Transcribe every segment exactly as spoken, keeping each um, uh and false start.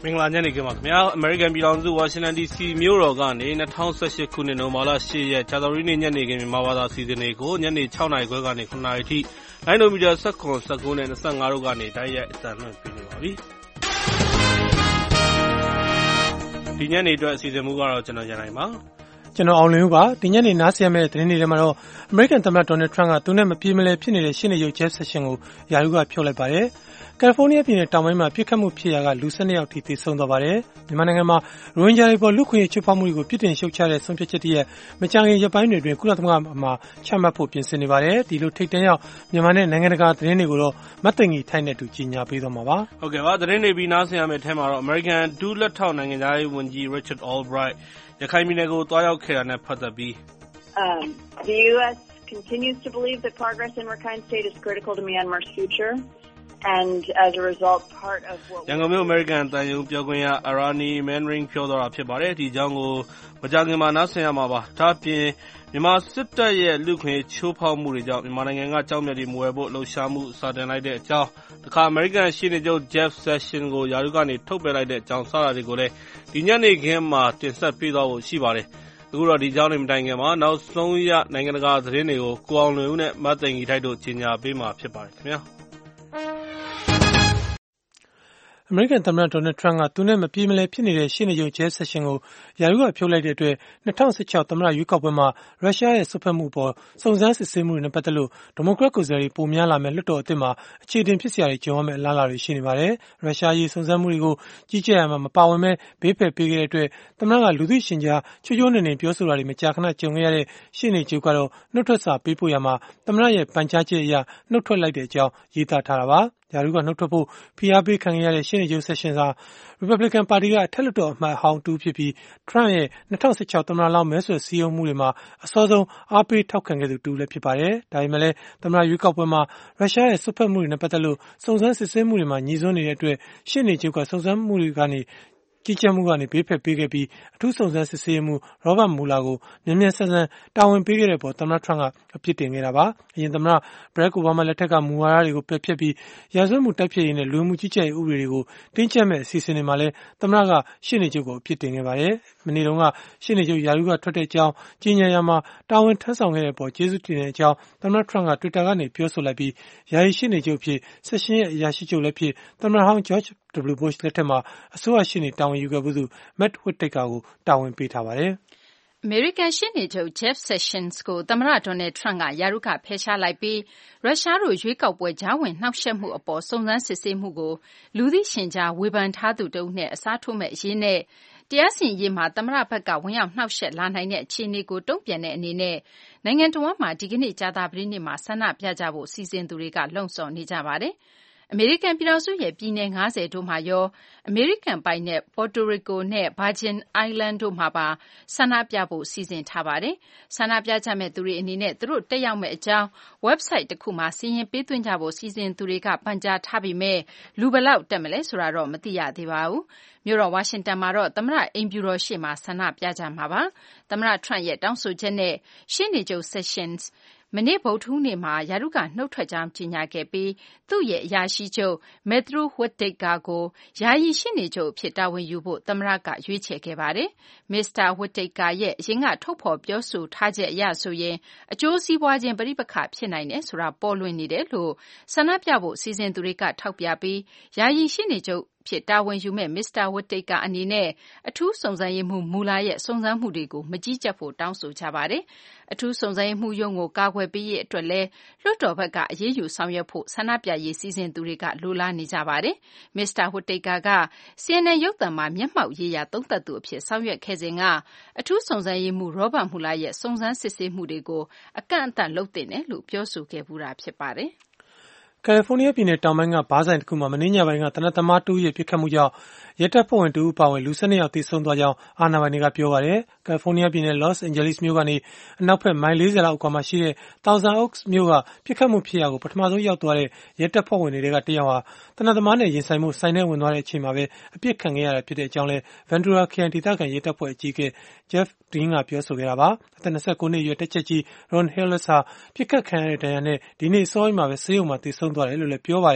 မင်္ဂလာညနေခင်းပါခင်ဗျာအမေရိကန်ပြည်ထောင်စုဝါရှင်တန်ဒီစီမြို့တော်ကနေ၂၀၁၈ခုနှစ်နိုဝင်ဘာလ၈ရက်ကြာသပတေးနေ့ညနေခင်းမြန်မာဘာသာအစီအစဉ်တွေကိုညနေ၆နာရီခွဲကနေ၇နာရီထိလိုင်းဒိုမီတာ၁၇ ၁၉နဲ့၂၅တို့ကနေတိုက်ရိုက်အသံလွှင့်ပေးနေပါပြီဒီညနေအတွက်အစီအစဉ်မူကတော့ကျွန်တော်ရန်နိုင်ပါကျွန်တော်အောင်လင်းဦးပါဒီညနေနားဆင်ရမယ့်သတင်းတွေထဲမှာတော့အမေရိကန်သမ္မတဒေါ်နယ်ထရန့်ကသူနဲ့မပြေမလည်ဖြစ်နေတဲ့ရှေ့နေချုပ် Jeff Sessions ကိုယာယီကဖြုတ်လိုက်ပါတယ်ကယ်လီဖိုးနီးယားပြည်နယ်တောင်ပိုင်းမှာပြစ်ခတ်မှုဖြစ်ရာကလူ၁၂ယောက်ထိသေဆုံးသွားပါတယ်မြန်မာနိုင်ငံမှာရိုဟင်ဂျာတွေပေါ်လူခွင့်ချိုးဖောက်မှုတွေကိုပြစ်တင်ရှုတ်ချတဲ့ဆုံးဖြတ်ချက်တည်းရဲ့မကြာခင်ရက်ပိုင်းတွေအတွင်းကုလသမဂ္ဂမှာချမှတ်ဖို့ပြင်ဆင်နေပါတယ်ဒီလိုထိပ်တန်းရောက်မြန်မာနဲ့နိုင်ငံတကာသတင်းတွေကိုတော့မတ်သိင်ကြီးထိုင်းနဲ့တူကြီးညာပေးသွားမှာပါဟုတ်ကဲ့ပါသတင်းတွေပြီးနားဆင်ရမယ့်အထက်မှာတော့ American ဒုလက်ထောက်နိုင်ငံသားရေးဝန်ကြီး Richard Albright ရခိုင်ပြည်နယ်ကိုတွားရောက်ခဲ့တာနဲ့ပတ်သက်ပြီး Um, the U S continues to believe that progress in Rakhine State is critical to Myanmar's future, and as a result, part of what. ရန်ကုန်မြို့ American တန်ယုံပြောခွင့်ရ Arani Manring ပြောသွားတာဖြစ်ပါတယ်။ဒီအကြောင်းကိုမကြာခင်မှာနားဆင်ရမှာပါ။ဒါ့အပြင်မြန်မာစစ်တပ်ရဲ့လူခွင့်ချိုးဖောက်မှုတွေကြောင့်မြန်မာနိုင်ငံကကြောက်မြတ်တွေမဝယ်ဖို့လှုပ်ရှားမှုစတင်လိုက်တဲ့အကြောင်းတခါ American ရှေ့နေချုပ် Jeff Sessions ကိုယာရုကနေထုတ်ပယ်လိုက်တဲ့အကြောင်းစတာတွေကိုလည်းဒီညနေခင်းမှာတင်ဆက်ပေးသွားဖို့ရှိပါတယ်။အခုတော့ဒီကြောင်းတွေမတိုင်ခင်မှာနောက်ဆုံးရနိုင်ငံတကာသတင်းတွေကိုကိုအောင်လွင်ဦးနဲ့မတ်သိင်ကြီးထိုက်တို့ကြီးညာပေးမှာဖြစ်ပါတယ်ခင်ဗျာ။အမေရိကန်သမ္မတဒေါ်နယ်ထရန့်ကသူနဲ့မပြေမလည်ဖြစ်နေတဲ့ရှေ့နေချုပ် Jeff Sessions ကိုယာရုကဖြုတ်လိုက်တဲ့အတွက်၂၀၁၆သမ္မတရွေးကောက်ပွဲမှာရုရှားရဲ့ဆွတ်ဖက်မှုပေါ်စုံစမ်းစစ်ဆေးမှုတွေနဲ့ပတ်သက်လို့ဒီမိုကရက်ကိုယ်စားလှယ်ပိုများလာမဲ့လွှတ်တော်အသစ်မှာအခြေတင်ဖြစ်စရာတွေကြုံရမယ့်အလားအလာတွေရှိနေပါတယ်။ရုရှားရေးစုံစမ်းမှုတွေကိုကြီးကြပ်ရမှာမပါဝင်မဲ့ဘေးဖယ်ပေးခဲ့တဲ့အတွက်သမ္မတကလူသိရှင်ကြားချိုးချိုးနေနေပြောဆိုတာတွေမကြာခဏကြုံခဲ့ရတဲ့ရှေ့နေချုပ်ကတော့နှုတ်ထွက်စာပေးပို့ရမှာသမ္မတရဲ့ပန်ကြားချက်အရနှုတ်ထွက်လိုက်တဲ့အကြောင်းရေးသားထားတာပါ။ယာရုကနှုတ်ထွက်ဖို့ဖိအားပေးခံရတဲ့ရှေ့နေချုပ် Sessions ဟာ Republican ပါတီကအထက်လွှတ်တော်အမတ်ဟောင်းတူဖြစ်ပြီး Trump ရဲ့၂၀၁၆သမ္မတလောင်းမဲဆွယ်စည်းရုံးမှုတွေမှာအစောဆုံးအားပေးထောက်ခံခဲ့သူတူလည်းဖြစ်ပါတယ်။ဒါပေမဲ့လည်းသမ္မတရွေးကောက်ပွဲမှာရုရှားရဲ့ဆွတ်ဖက်မှုတွေနဲ့ပတ်သက်လို့စုံစမ်းစစ်ဆေးမှုတွေမှာညီစွန်းနေတဲ့အတွက်ရှေ့နေချုပ်ကစုံစမ်းမှုတွေကနေကြီးကြပ်မှုကနေဘေးဖယ်ပေးခဲ့ပြီးအထူးစုံစမ်းစစ်ဆေးမှု Robert Mueller ကိုမြန်မြန်ဆန်ဆန်တာဝန်ပေးခဲ့တဲ့ပေါ်သမ္မတ Trump ကအပြစ်တင်ခဲ့တာပါ။အရင်သမ္မတ Barack Obama လက်ထက်ကမူဝါဒတွေကိုပယ်ဖျက်ပြီးရာဇဝတ်မှုတိုက်ဖျက်ရေးနဲ့လူဝင်မှုကြီးကြပ်ရေးဥပဒေတွေကိုတင်းကျပ်မဲ့အစီအစဉ်တွေမှာလည်းသမ္မတကရှေ့နေချုပ်ကိုအပြစ်တင်ခဲ့ပါတယ်။မနေ့တုန်းကရှေ့နေချုပ်ယာရုကထွက်တဲ့အကြောင်းကြီးညာရမှာတာဝန်ထမ်းဆောင်ခဲ့တဲ့ပေါ်ကျေးဇူးတင်တဲ့အကြောင်းသမ္မတ Trump က Twitter ကနေပြောဆိုလိုက်ပြီးယာယီရှေ့နေချုပ်ဖြစ် Sessions ရဲ့အရာရှိချုပ်လည်းဖြစ်သမ္မတဟောင်း George W. Bush လက်ထက်မှာအစိုးရရှေ့နေတာဝန်ယူခဲ့ဘူးသူ Matt Whitaker ကိုတာဝန်ပေးထားပါတယ်။အမေရိကန်ရှေ့နေချုပ် Jeff Sessions ကိုသမ္မတဒေါ်နယ်ထရန့်ကယာရုကဖယ်ရှားလိုက်ပြီးရုရှားတို့ရွေးကောက်ပွဲကြားဝင်နှောက်ယှက်မှုအပေါ်စုံစမ်းစစ်ဆေးမှုကိုလူသိရှင်ကြားဝေဖန်ထားသူတဦးနဲ့အစားထိုးမဲ့အရေးနဲ့တရားစီရင်ရေးမှာသမ္မတဘက်ကဝင်ရောက်နှောက်ယှက်လာနိုင်တဲ့အခြေအနေကိုတုံ့ပြန်တဲ့အနေနဲ့နိုင်ငံတော်မှာဒီကနေ့ကြာသပတေးနေ့မှာဆန္ဒပြကြဖို့စီစဉ်သူတွေကလှုံ့ဆော်နေကြပါတယ်။အမေရိကန်ပြည်ထောင်စုရဲ့ပြည်နယ်၅၀တို့မှာရောအမေရိကန်ပိုင်တဲ့ Puerto Rico နဲ့ Virgin Island တို့မှာပါဆန္ဒပြဖို့စီစဉ်ထားပါတယ်။ဆန္ဒပြကြမဲ့သူတွေအနေနဲ့သူတို့တက်ရောက်မဲ့အကြောင်း website တစ်ခုမှာစာရင်းပေးသွင်းကြဖို့စီစဉ်သူတွေကပန်ကြားထားပြီးမဲ့လူဘလောက်တက်မလဲဆိုတာတော့မသိရသေးပါဘူး။မြို့တော်ဝါရှင်တန်မှာတော့သမ္မတအိမ်ဖြူတော်ရှေ့မှာဆန္ဒပြကြမှာပါ။သမ္မတ Trump ရဲ့တောင်းဆိုချက်နဲ့ရှေ့နေချုပ် Sessionsမနေ့ဗုဒ္ဓဟူးနေ့မှာယာရုကနှုတ်ထွက်ကြောင်းကြေညာခဲ့ပြီးသူ့ရဲ့အရာရှိချုပ် Matthew Whitaker ကိုယာယီရှေ့နေချုပ်အဖြစ်တာဝန်ယူဖို့သမ္မတကရွေးချယ်ခဲ့ပါတယ်။ မစ္စတာ Whitaker ရဲ့အရင်ကထုတ်ဖော်ပြောဆိုထားချက်အရဆိုရင်အကျိုးစီးပွားချင်းပဋိပက္ခဖြစ်နိုင်တယ်ဆိုတာပေါ်လွင်နေတယ်လို့ဆန္ဒပြဖို့စီစဉ်သူတွေကထောက်ပြပြီးယာယီရှေ့နေချုပ်ဖြစ်တာဝန်ယူမဲ့မစ္စတာ Whitaker အနေနဲ့အထူးစုံစမ်းရေးမှူးမူလာရဲ့စုံစမ်းမှုတွေကိုမကြီးကြပ်ဖို့တောင်းဆိုကြပါတယ်။အထူးစုံစမ်းရေးမှူးရုံးကိုကာကွယ်ပေးရေးအတွက်လည်းလွှတ်တော်ဘက်ကအရေးယူဆောင်ရွက်ဖို့ဆန္ဒပြရေးစီစဉ်သူတွေကလိုလားနေကြပါတယ်။မစ္စတာ Whitaker က စီအန်အန် ရုပ်သံမှာမျက်မှောက်ရေးရာသုံးသပ်သူအဖြစ်ဆောင်ရွက်ခဲ့စဉ်ကအထူးစုံစမ်းရေးမှူး Robert Mueller ရဲ့စုံစမ်းစစ်ဆေးမှုတွေကိုအကန့်အသတ်လုပ်သင့်တယ်လို့ပြောဆိုခဲ့ဘူးတာဖြစ်ပါတယ်။ကယ်လီဖိုးနီးယားပြည်နယ်တောင်ပိုင်းကဘားဆိုင်တစ်ခုမှာမနေ့ညပိုင်းကသေနတ်သမားတူရဲ့ပြစ်ခတ်မှုကြောင့်ရဲတပ်ဖွဲ့ဝင်တူအပါအဝင်လူ၁၂ယောက်သေဆုံးသွားကြောင်းအာဏာပိုင်တွေကပြောပါတယ်။ကယ်လီဖိုးနီးယားပြည်နယ် Los Angeles မြို့ကနေအနောက်ဘက်မိုင်၄၀လောက်အကွာမှာရှိတဲ့ Thousand Oaks မြို့ကပြစ်ခတ်မှုဖြစ်ရာကိုပထမဆုံးရောက်သွားတဲ့ရဲတပ်ဖွဲ့ဝင်တွေကတယောက်ဟာသေနတ်သမားနဲ့ရင်ဆိုင်မှုဆိုင်ထဲဝင်သွားတဲ့အချိန်မှာပဲအပြစ်ခံခဲ့ရတာဖြစ်တဲ့အကြောင်းလဲ Ventura ခရိုင်ဒေသခံရဲတပ်ဖွဲ့အကြီးအကဲ Jeff Dean ကပြောဆိုခဲ့တာပါ။အသက်၂၉နှစ်အရွယ်တက်ချက်ကြီး Ron Hillis ဟာပြစ်ခတ်ခံရတဲ့ဒဏ်ရာနဲ့ဒီနေ့အစောပိုင်းမှာပဲဆေးရုံမှာသေဆုံးသွားတယ်လို့လည်းပြောပါတယ်။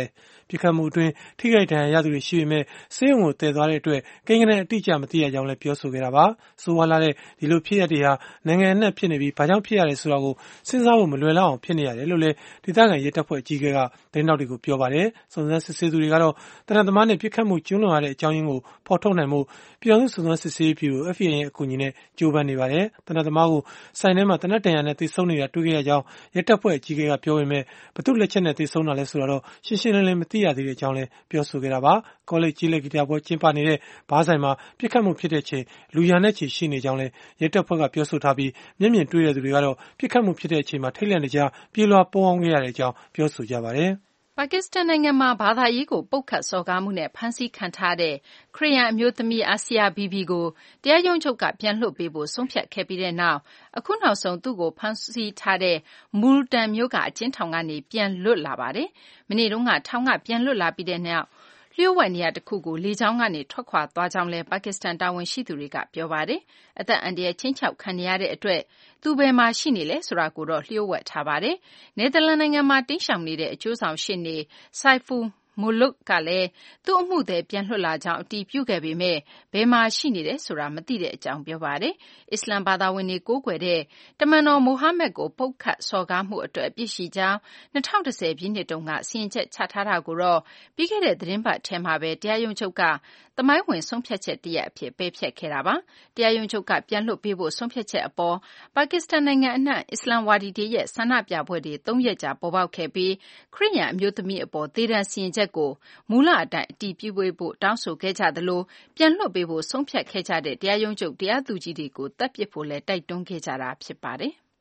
ပြစ်ခတ်မှုအတွင်းထိခိုက်ဒဏ်ရာရသူတွေရှိပေမဲ့ဆေးရုံကိုတည်သွားတဲ့အတွက်ကိန်းဂဏန်းအတိအကျမသိရကြောင်းလည်းပြောဆိုခဲ့တာပါ။ဆိုးဝါးလာတဲ့ဒီလိုဖြစ်ရပ်တွေဟာနိုင်ငံအနှံ့ဖြစ်နေပြီးဘာကြောင့်ဖြစ်ရတယ်ဆိုတာကိုစဉ်းစားဖို့မလွယ်လောက်အောင်ဖြစ်နေရတယ်လို့လည်းဒေသခံရဲတပ်ဖွဲ့အကြီးအကဲကသတင်းတောက်တွေကိုပြောပါတယ်။စုံစမ်းစစ်ဆေးသူတွေကတော့တနင်္လာသမားနဲ့ပြစ်ခတ်မှုကျူးလွန်ရတဲ့အကြောင်းရင်းကိုဖော်ထုတ်နိုင်မှုပြည်ထောင်စုစုံစမ်းစစ်ဆေးရေးဗျူရို F B I ရဲ့အကူအညီနဲ့ကြိုးပမ်းနေပါတယ်။တနင်္လာသမားကိုဆိုင်ထဲမှာတနက်တန်ရနဲ့သေဆုံးနေတာတွေ့ခဲ့ရကြောင်းရဲတပ်ဖွဲ့အကြီးအကဲကပြောပေမဲ့ဘသူလက်ချက်နဲ့သေဆုံးတာလဲဆိုတာတော့ရှင်းရှင်းလင်းလင်းမသိရသေးတဲ့အကြောင်းလည်းပြောဆိုခဲ့တာပါ။ကောလိပ်ကြီးလက်ဂီတပွဲကျင်းပနေတဲ့ဘားဆိုင်မှာပြစ်ခတ်မှုဖြစ်တဲ့ချိန်လူရာနဲ့ချီရှိနေကြောင်းလည်းရဲတပ်ဖွဲ့ကပြောဆိုထားပြီးမျက်မြင်တွေ့တဲ့သူတွေကတော့ပြစ်ခတ်မှုဖြစ်တဲ့အချိန်မှာထိတ်လန့်နေကြပြေးလွှာပုန်းအောင်ခဲ့ရတဲ့အကြောင်းပြောဆိုကြပါတယ်။ပါကစ္စတန်နိုင်ငံမှာဘာသာရေးကိုပုတ်ခတ်စော်ကားမှုနဲ့ဖမ်းဆီးခံထားတဲ့ခရစ်ယာန်အမျိုးသမီးအာဆီယာဘီဘီကိုတရားရုံးချုပ်ကပြန်လွှတ်ပေးဖို့ဆုံးဖြတ်ခဲ့ပြီးတဲ့နောက်အခုနောက်ဆုံးသူ့ကိုဖမ်းဆီးထားတဲ့မူလတန်မြို့ကအကျဉ်းထောင်ကနေပြန်လွတ်လာပါတယ်။မနေ့တုန်းကထောင်ကပြန်လွတ်လာပြီးတဲ့နောက်လျှို့ဝှက်နေရာတစ်ခုကိုလေကြောင်းကနေထွက်ခွာသွားကြောင်းလည်းပါကစ္စတန်တာဝန်ရှိသူတွေကပြောပါတယ်။အသက်အန္တရာယ်ချင်းချောက်ခံနေရတဲ့အတွက်သူဘယ်မှာရှိနေလဲဆိုတာကိုတော့လျှို့ဝှက်ထားပါတယ်။နယ်သာလန်နိုင်ငံမှာတင်းရှောင်နေတဲ့အကျိုးဆောင်ရှေ့နေဆိုင်ဖူမိုလုတ်ကလည်းသူ့အမှုသည်ပြန်လွှတ်လာကြောင်းအတည်ပြုခဲ့ပေမဲ့ဘယ်မှာရှိနေတယ်ဆိုတာမသိတဲ့အကြောင်းပြောပါတယ်။အစ္စလမ်ဘာသာဝင်တွေကိုးကွယ်တဲ့တမန်တော်မိုဟာမက်ကိုပုတ်ခတ်စော်ကားမှုအတွက်အပြစ်ရှိကြောင်း၂၀၁၀ပြည့်နှစ်တုန်းကစီရင်ချက်ချထားတာကိုတော့ပြီးခဲ့တဲ့သတင်းပတ်ထဲမှာပဲတရားရုံးချုပ်ကသမိုင်းဝင်ဆုံးဖြတ်ချက်တရက်အဖြစ်ပယ်ဖျက်ခဲ့တာပါ။တရားရုံးချုပ်ကပြန်လွှတ်ပေးဖို့ဆုံးဖြတ်ချက်အပေါ်ပါကစ္စတန်နိုင်ငံအနှံ့အစ္စလမ်ဝါဒီတွေရဲ့ဆန္ဒပြပွဲတွေသုံးရက်ကြာပေါ်ပေါက်ခဲ့ပြီးခရစ်ယာန်အမျိုးသမီးအပေါ်သေဒဏ်စီရင်ချက်ကိုမူလအတိုင်းအတည်ပြုပေးဖို့တောင်းဆိုခဲ့ကြသလိုပြန်လွှတ်ပေးဖို့ဆုံးဖြတ်ခဲ့ကြတဲ့တရားရုံးချုပ်တရားသူကြီးတွေကိုတပ်ပစ်ဖို့လည်းတိုက်တွန်းခဲ့ကြတာဖြစ်ပါတယ်။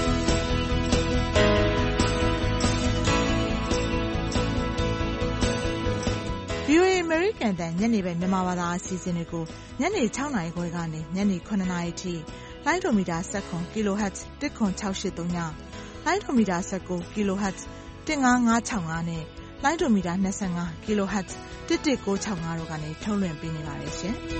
ဗွီအိုအေ American တန်ညနေပဲမြန်မာဘာသာအစီအစဉ်တွေကိုညနေ၆နာရီခွဲကနေညနေ၇နာရီထိလိုင်းဒိုမီတာ၁၇ kHz ၁ခွန်၆၈၃ညလိုင်းဒိုမီတာ၁၉ kHz ၁၅၅၆၅နဲ့လိုင်းဒိုမီတာ၂၅ kHz ၁၁၉၆၅တို့ကနေထုတ်လွှင့်ပေးနေပါတယ်ရှင်။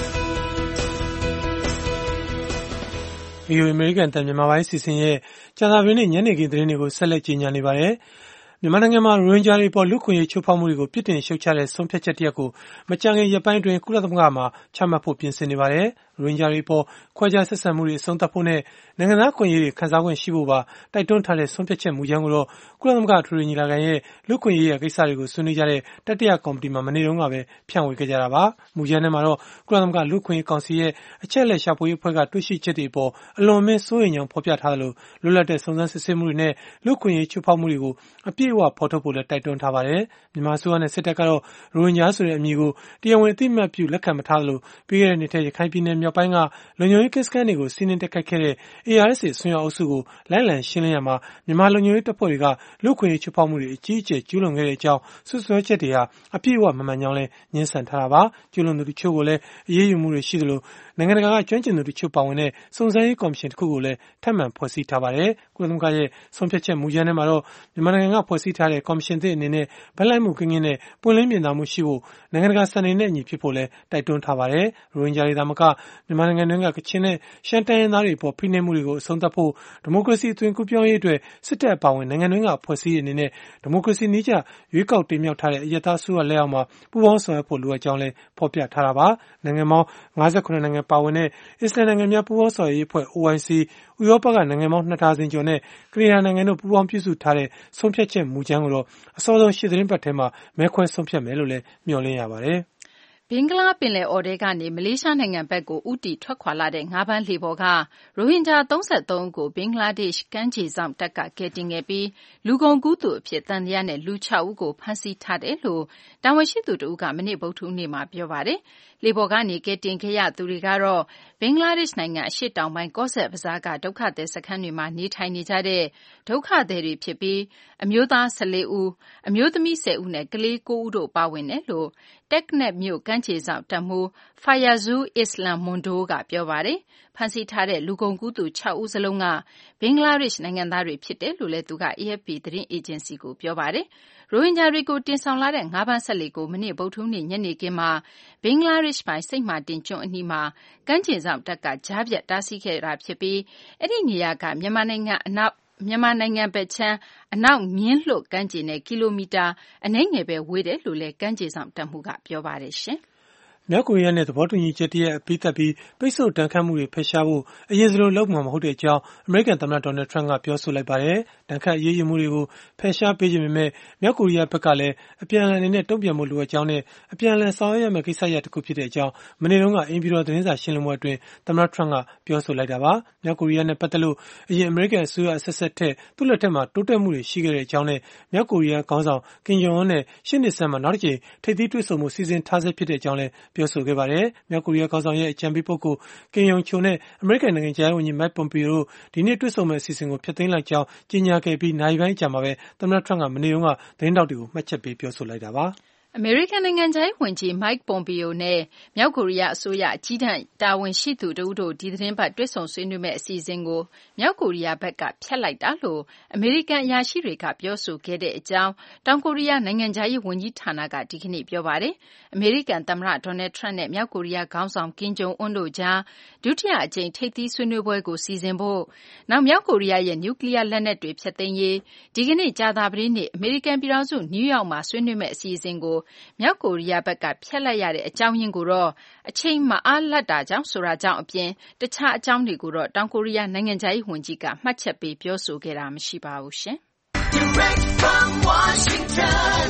ဗွီအိုအေ American တန်မြန်မာပိုင်းအစီအစဉ်ရဲ့ကြာသပတေးနေ့ညနေခင်းသတင်းတွေကိုဆက်လက်ကြီးညာနေပါတယ်။မြန်မာနိုင်ငံမှာရိုဟင်ဂျာတွေပေါ်လူခွင့်ရေးချိုးဖောက်မှုတွေကိုပြစ်တင်ရှုတ်ချတဲ့ဆုံးဖြတ်ချက်တရက်ကိုမကြခင်ရက်ပိုင်းတွင်ကုလသမဂ္ဂမှာချမှတ်ဖို့ပြင်ဆင်နေပါတယ်။ရိုဟင်ဂျာတွေပေါ်ခွဲခြားဆက်ဆံမှုတွေအဆုံးသတ်ဖို့နဲ့နိုင်ငံသားခွင့်ရေးတွေခံစားခွင့်ရှိဖို့ပါတိုက်တွန်းထားတဲ့ဆုံးဖြတ်ချက်မူကြမ်းကိုတော့ကုလသမဂ္ဂထူထူညီလာခံရဲ့လူခွင့်ရေးရဲ့ကိစ္စတွေကိုဆွေးနွေးကြတဲ့တတိယကော်မတီမှာမနေ့တုန်းကပဲဖြန့်ဝေခဲ့ကြတာပါ။မူကြမ်းထဲမှာတော့ကုလသမဂ္ဂလူခွင့်ရေးကောင်စီရဲ့အချက်အလက်ရှာဖွေရေးအဖွဲ့ကတွေ့ရှိချက်တွေအပေါ်အလွန်မင်းစိုးရိမ်ကြောင်းဖော်ပြထားသလိုလွတ်လပ်တဲ့စုံစမ်းစစ်ဆေးမှုတွေနဲ့လူခွင့်ရေးချိုးဖောက်မှုတွေကိုအပြည့်အဝဖော်ထုတ်ဖို့လည်းတိုက်တွန်းထားပါတယ်။မြန်မာအစိုးရနဲ့စစ်တပ်ကတော့ရိုဟင်ဂျာဆိုတဲ့အမည်ကိုတရားဝင်အသိအမှတ်ပြုလက်ခံမထားသလိုပြီးခဲ့တဲ့နှစ်ထဲရခိုင်ပြည်နယ်မြောက်ပိုင်းကလုံခြုံရေးကင်းစခန်းတွေကိုစီးနင်းတိုက်ခိုက်ခဲ့တဲ့ A R S A ဆွမ်းရောက်အုပ်စုကိုလိုက်လံရှင်းလင်းရမှာမြန်မာလုံခြုံရေးတပ်ဖွဲ့တွေကလူခွင့်ရေးချိုးဖောက်မှုတွေအကြီးအကျယ်ကျူးလွန်ခဲ့တဲ့အကြောင်းဆွဆွဲချက်တွေဟာအပြည့်အဝမမှန်ကြောင်းလည်းညှင်းဆန်ထားတာပါ။ကျူးလွန်သူတချို့ကိုလည်းအရေးယူမှုတွေရှိသလိုနိုင်ငံတကာကကျွမ်းကျင်သူတချို့ပါဝင်တဲ့စုံစမ်းရေးကော်မရှင်တစ်ခုကိုလည်းထပ်မံဖွဲ့စည်းထားပါတယ်။ကုလသမဂ္ဂရဲ့ဆုံးဖြတ်ချက်မူကြမ်းထဲမှာတော့မြန်မာနိုင်ငံကဖွဲ့စည်းထားတဲ့ကော်မရှင်သစ်အနေနဲ့ဗတ်လိုက်မှုကင်းကင်းနဲ့ပွင့်လင်းမြင်သာမှုရှိဖို့နိုင်ငံတကာစံတွေနဲ့အညီဖြစ်ဖို့လည်းတိုက်တွန်းထားပါတယ်။ရိုဟင်ဂျာတွေသာမကမြန်မာနိုင်ငံတွင်းကကချင်နဲ့ရှမ်းတိုင်းရင်းသားတွေပေါ်ဖိနှိပ်မှုတွေကိုအဆုံးသတ်ဖို့ဒီမိုကရေစီအသွင်ကူးပြောင်းရေးအတွက်စစ်တပ်အပါအဝင်နိုင်ငံတွင်းကအဖွဲ့အစည်းတွေအနေနဲ့ဒီမိုကရေစီနည်းကျရွေးကောက်တင်မြှောက်ထားတဲ့အယက်သားအစိုးရလက်အောက်မှာပူးပေါင်းဆောင်ရွက်ဖို့လိုအပ်ကြောင်းလည်းဖော်ပြထားတာပါ။နိုင်ငံပေါင်း၅၇နိုင်ငံပါဝင်တဲ့အစ္စလမ်နိုင်ငံများပူးပေါင်းဆောင်ရွက်ရေးအဖွဲ့ O I C ဥရောပကနိုင်ငံပေါင်းနှစ်ဒါဇင်ကျော်နဲ့ကနေဒါနိုင်ငံတို့ပူးပေါင်းပြုစုထားတဲ့ဆုံးဖြတ်ချက်မူကြမ်းကိုတော့အစောဆုံးရှေ့သတင်းပတ်ထဲမှာမဲခွဲဆုံးဖြတ်မယ်လို့လည်းမျှော်လင့်ရပါတယ်။ဘင်္ဂလားပင်လယ်အော်ထဲကနေမလေးရှားနိုင်ငံဘက်ကိုဦးတည်ထွက်ခွာလာတဲ့ငါးဖမ်းလှေပေါ်ကရိုဟင်ဂျာ၃၃ဦးကိုဘင်္ဂလားဒေ့ရှ်ကမ်းခြေစောင့်တပ်ကကယ်တင်ခဲ့ပြီးလူကုန်ကူးသူအဖြစ်သံသယနဲ့လူ၆ဦးကိုဖမ်းဆီးထားတယ်လို့တာဝန်ရှိသူတဦးကမနေ့ဗုဒ္ဓဟူးနေ့မှာပြောပါတယ်။လှေပေါ်ကနေကယ်တင်ခဲ့ရသူတွေကတော့ဘင်္ဂလားဒေ့ရှ်နိုင်ငံအရှေ့တောင်ပိုင်းကော့ဆက်ဘဇားကဒုက္ခသည်စခန်းတွေမှာနေထိုင်နေကြတဲ့ဒုက္ခသည်တွေဖြစ်ပြီးအမျိုးသား၁၄ဦးအမျိုးသမီး၁၀ဦးနဲ့ကလေး၉ဦးတို့ပါဝင်တယ်လို့တက်နက်မြို့ကမ်းခြေစောင့်တပ်မှူး Fayazul Islam Mundo ကပြောပါတယ်။ဖမ်းဆီးထားတဲ့လူကုန်ကူးသူ၆ဦးစလုံးကဘင်္ဂလားဒေ့ရှ်နိုင်ငံသားတွေဖြစ်တယ်လို့လည်းသူက A F P သတင်းအေဂျင်စီကိုပြောပါတယ်။ရိုဟင်ဂျာတွေကိုတင်ဆောင်လာတဲ့ငါးဖမ်းစက်လှေကိုမနေ့ဗုဒ္ဓဟူးနေ့ညနေခင်းမှာဘင်္ဂလားဒေ့ရှ်ပိုင်စိန့်မာတင်ကျွန်းအနီးမှာကမ်းခြေစောင့်တပ်ကကြားဖြတ်တားဆီးခဲ့တာဖြစ်ပြီးအဲ့ဒီနေရာကမြန်မာနိုင်ငံအနောက်မြန်မာနိုင်ငံဘက်ခြမ်းအနောက်မြင်းလွတ်ကမ်းခြေနဲ့ကီလိုမီတာအနည်းငယ်ပဲဝေးတယ်လို့လည်းကမ်းခြေဆောင်တပ်မှုကပြောပါတယ်ရှင်မြောက်ကိုရီးယားနဲ့သဘောတူညီချက်တရက်အပြီးသတ်ပြီးပိတ်ဆို့တန်းခတ်မှုတွေဖယ်ရှားဖို့အရင်စလိုလုပ်မှာမဟုတ်တဲ့အကြောင်းအမေရိကန်သမ္မတဒေါ်နယ်ထရန့်ကပြောဆိုလိုက်ပါတယ်။တန်းခတ်အရေးယူမှုတွေကိုဖယ်ရှားပေးခြင်းပေမဲ့မြောက်ကိုရီးယားဘက်ကလည်းအပြန်အလှန်အနေနဲ့တုံ့ပြန်မှုလိုအပ်ကြောင်းနဲ့အပြန်အလှန်ဆောင်ရွက်ရမယ့်ကိစ္စရပ်တစ်ခုဖြစ်တဲ့အကြောင်းမနေ့တုန်းကအိမ်ပြည်တော်သတင်းစာရှင်းလင်းပွဲအတွင်းသမ္မတထရန့်ကပြောဆိုလိုက်တာပါ။မြောက်ကိုရီးယားနဲ့ပတ်သက်လို့အရင်အမေရိကန်အစိုးရအဆက်ဆက်ထက်သူ့လက်ထက်မှာတိုးတက်မှုတွေရှိခဲ့တဲ့အကြောင်းနဲ့မြောက်ကိုရီးယားခေါင်းဆောင်ကင်ဂျုံအွန်းနဲ့ရှစ်နှစ်ဆန်းမှာနောက်တစ်ကြိမ်ထိပ်သီးတွေ့ဆုံမှုစီစဉ်ထားဆဲဖြစ်တဲ့အကြောင်းလည်းပြောဆိုခဲ့ပါတယ်။မြောက်ကိုရီးယားခေါင်းဆောင်ရဲ့အကြံပေးပုဂ္ဂိုလ်ကင်ယုံချိုနဲ့အမေရိကန်နိုင်ငံခြားရေးဝန်ကြီး Mike Pompeo တို့ဒီနေ့တွေ့ဆုံမဲ့အစီအစဉ်ကိုဖျက်သိမ်းလိုက်ကြောင်းကြေညာခဲ့ပြီးနိုင်ပိုင်းအကြာမှာပဲသမ္မတထရန့်ကမနေ့တုန်းကသတင်းတောက်တွေကိုမှတ်ချက်ပေးပြောဆိုလိုက်တာပါ။အမေရိကန်နိုင်ငံခြားရေးဝန်ကြီး Mike Pompeo နဲ့မြောက်ကိုရီးယားအစိုးရအကြီးတန်းတာဝန်ရှိသူတို့တို့ဒီသတင်းပတ်တွေ့ဆုံဆွေးနွေးမဲ့အစီအစဉ်ကိုမြောက်ကိုရီးယားဘက်ကဖျက်လိုက်တာလို့အမေရိကန်အရာရှိတွေကပြောဆိုခဲ့တဲ့အကြောင်းတောင်ကိုရီးယားနိုင်ငံခြားရေးဝန်ကြီးဌာနကဒီကနေ့ပြောပါတယ်။အမေရိကန်သမ္မတဒေါ်နယ်ထရန့်နဲ့မြောက်ကိုရီးယားခေါင်းဆောင်ကင်ဂျုံအွန်းတို့ကြားဒုတိယအကြိမ်ထိပ်သီးဆွေးနွေးပွဲကိုစီစဉ်ဖို့နောက်မြောက်ကိုရီးယားရဲ့နျူကလ িয়ার လက်နက်တွေဖျက်သိမ်းရေးဒီကနေ့ကြာသပတေးနေ့အမေရိကန်ပြည်ထောင်စုနယူးယောက်မှာဆွေးနွေးမဲ့အစီအစဉ်ကိုမြောက်ကိုရီးယားဘက်ကဖျက်လိုက်ရတဲ့အကြောင်းရင်းကိုတော့အချိန်မအားလပ်တာကြောင့်ဆိုတာကြောင့်အပြင်တခြားအကြောင်းတွေကိုတော့တောင်ကိုရီးယားနိုင်ငံခြားရေးဝန်ကြီးကမှတ်ချက်ပေးပြောဆိုခဲ့တာမရှိပါဘူးရှင်။ Direct from Washington,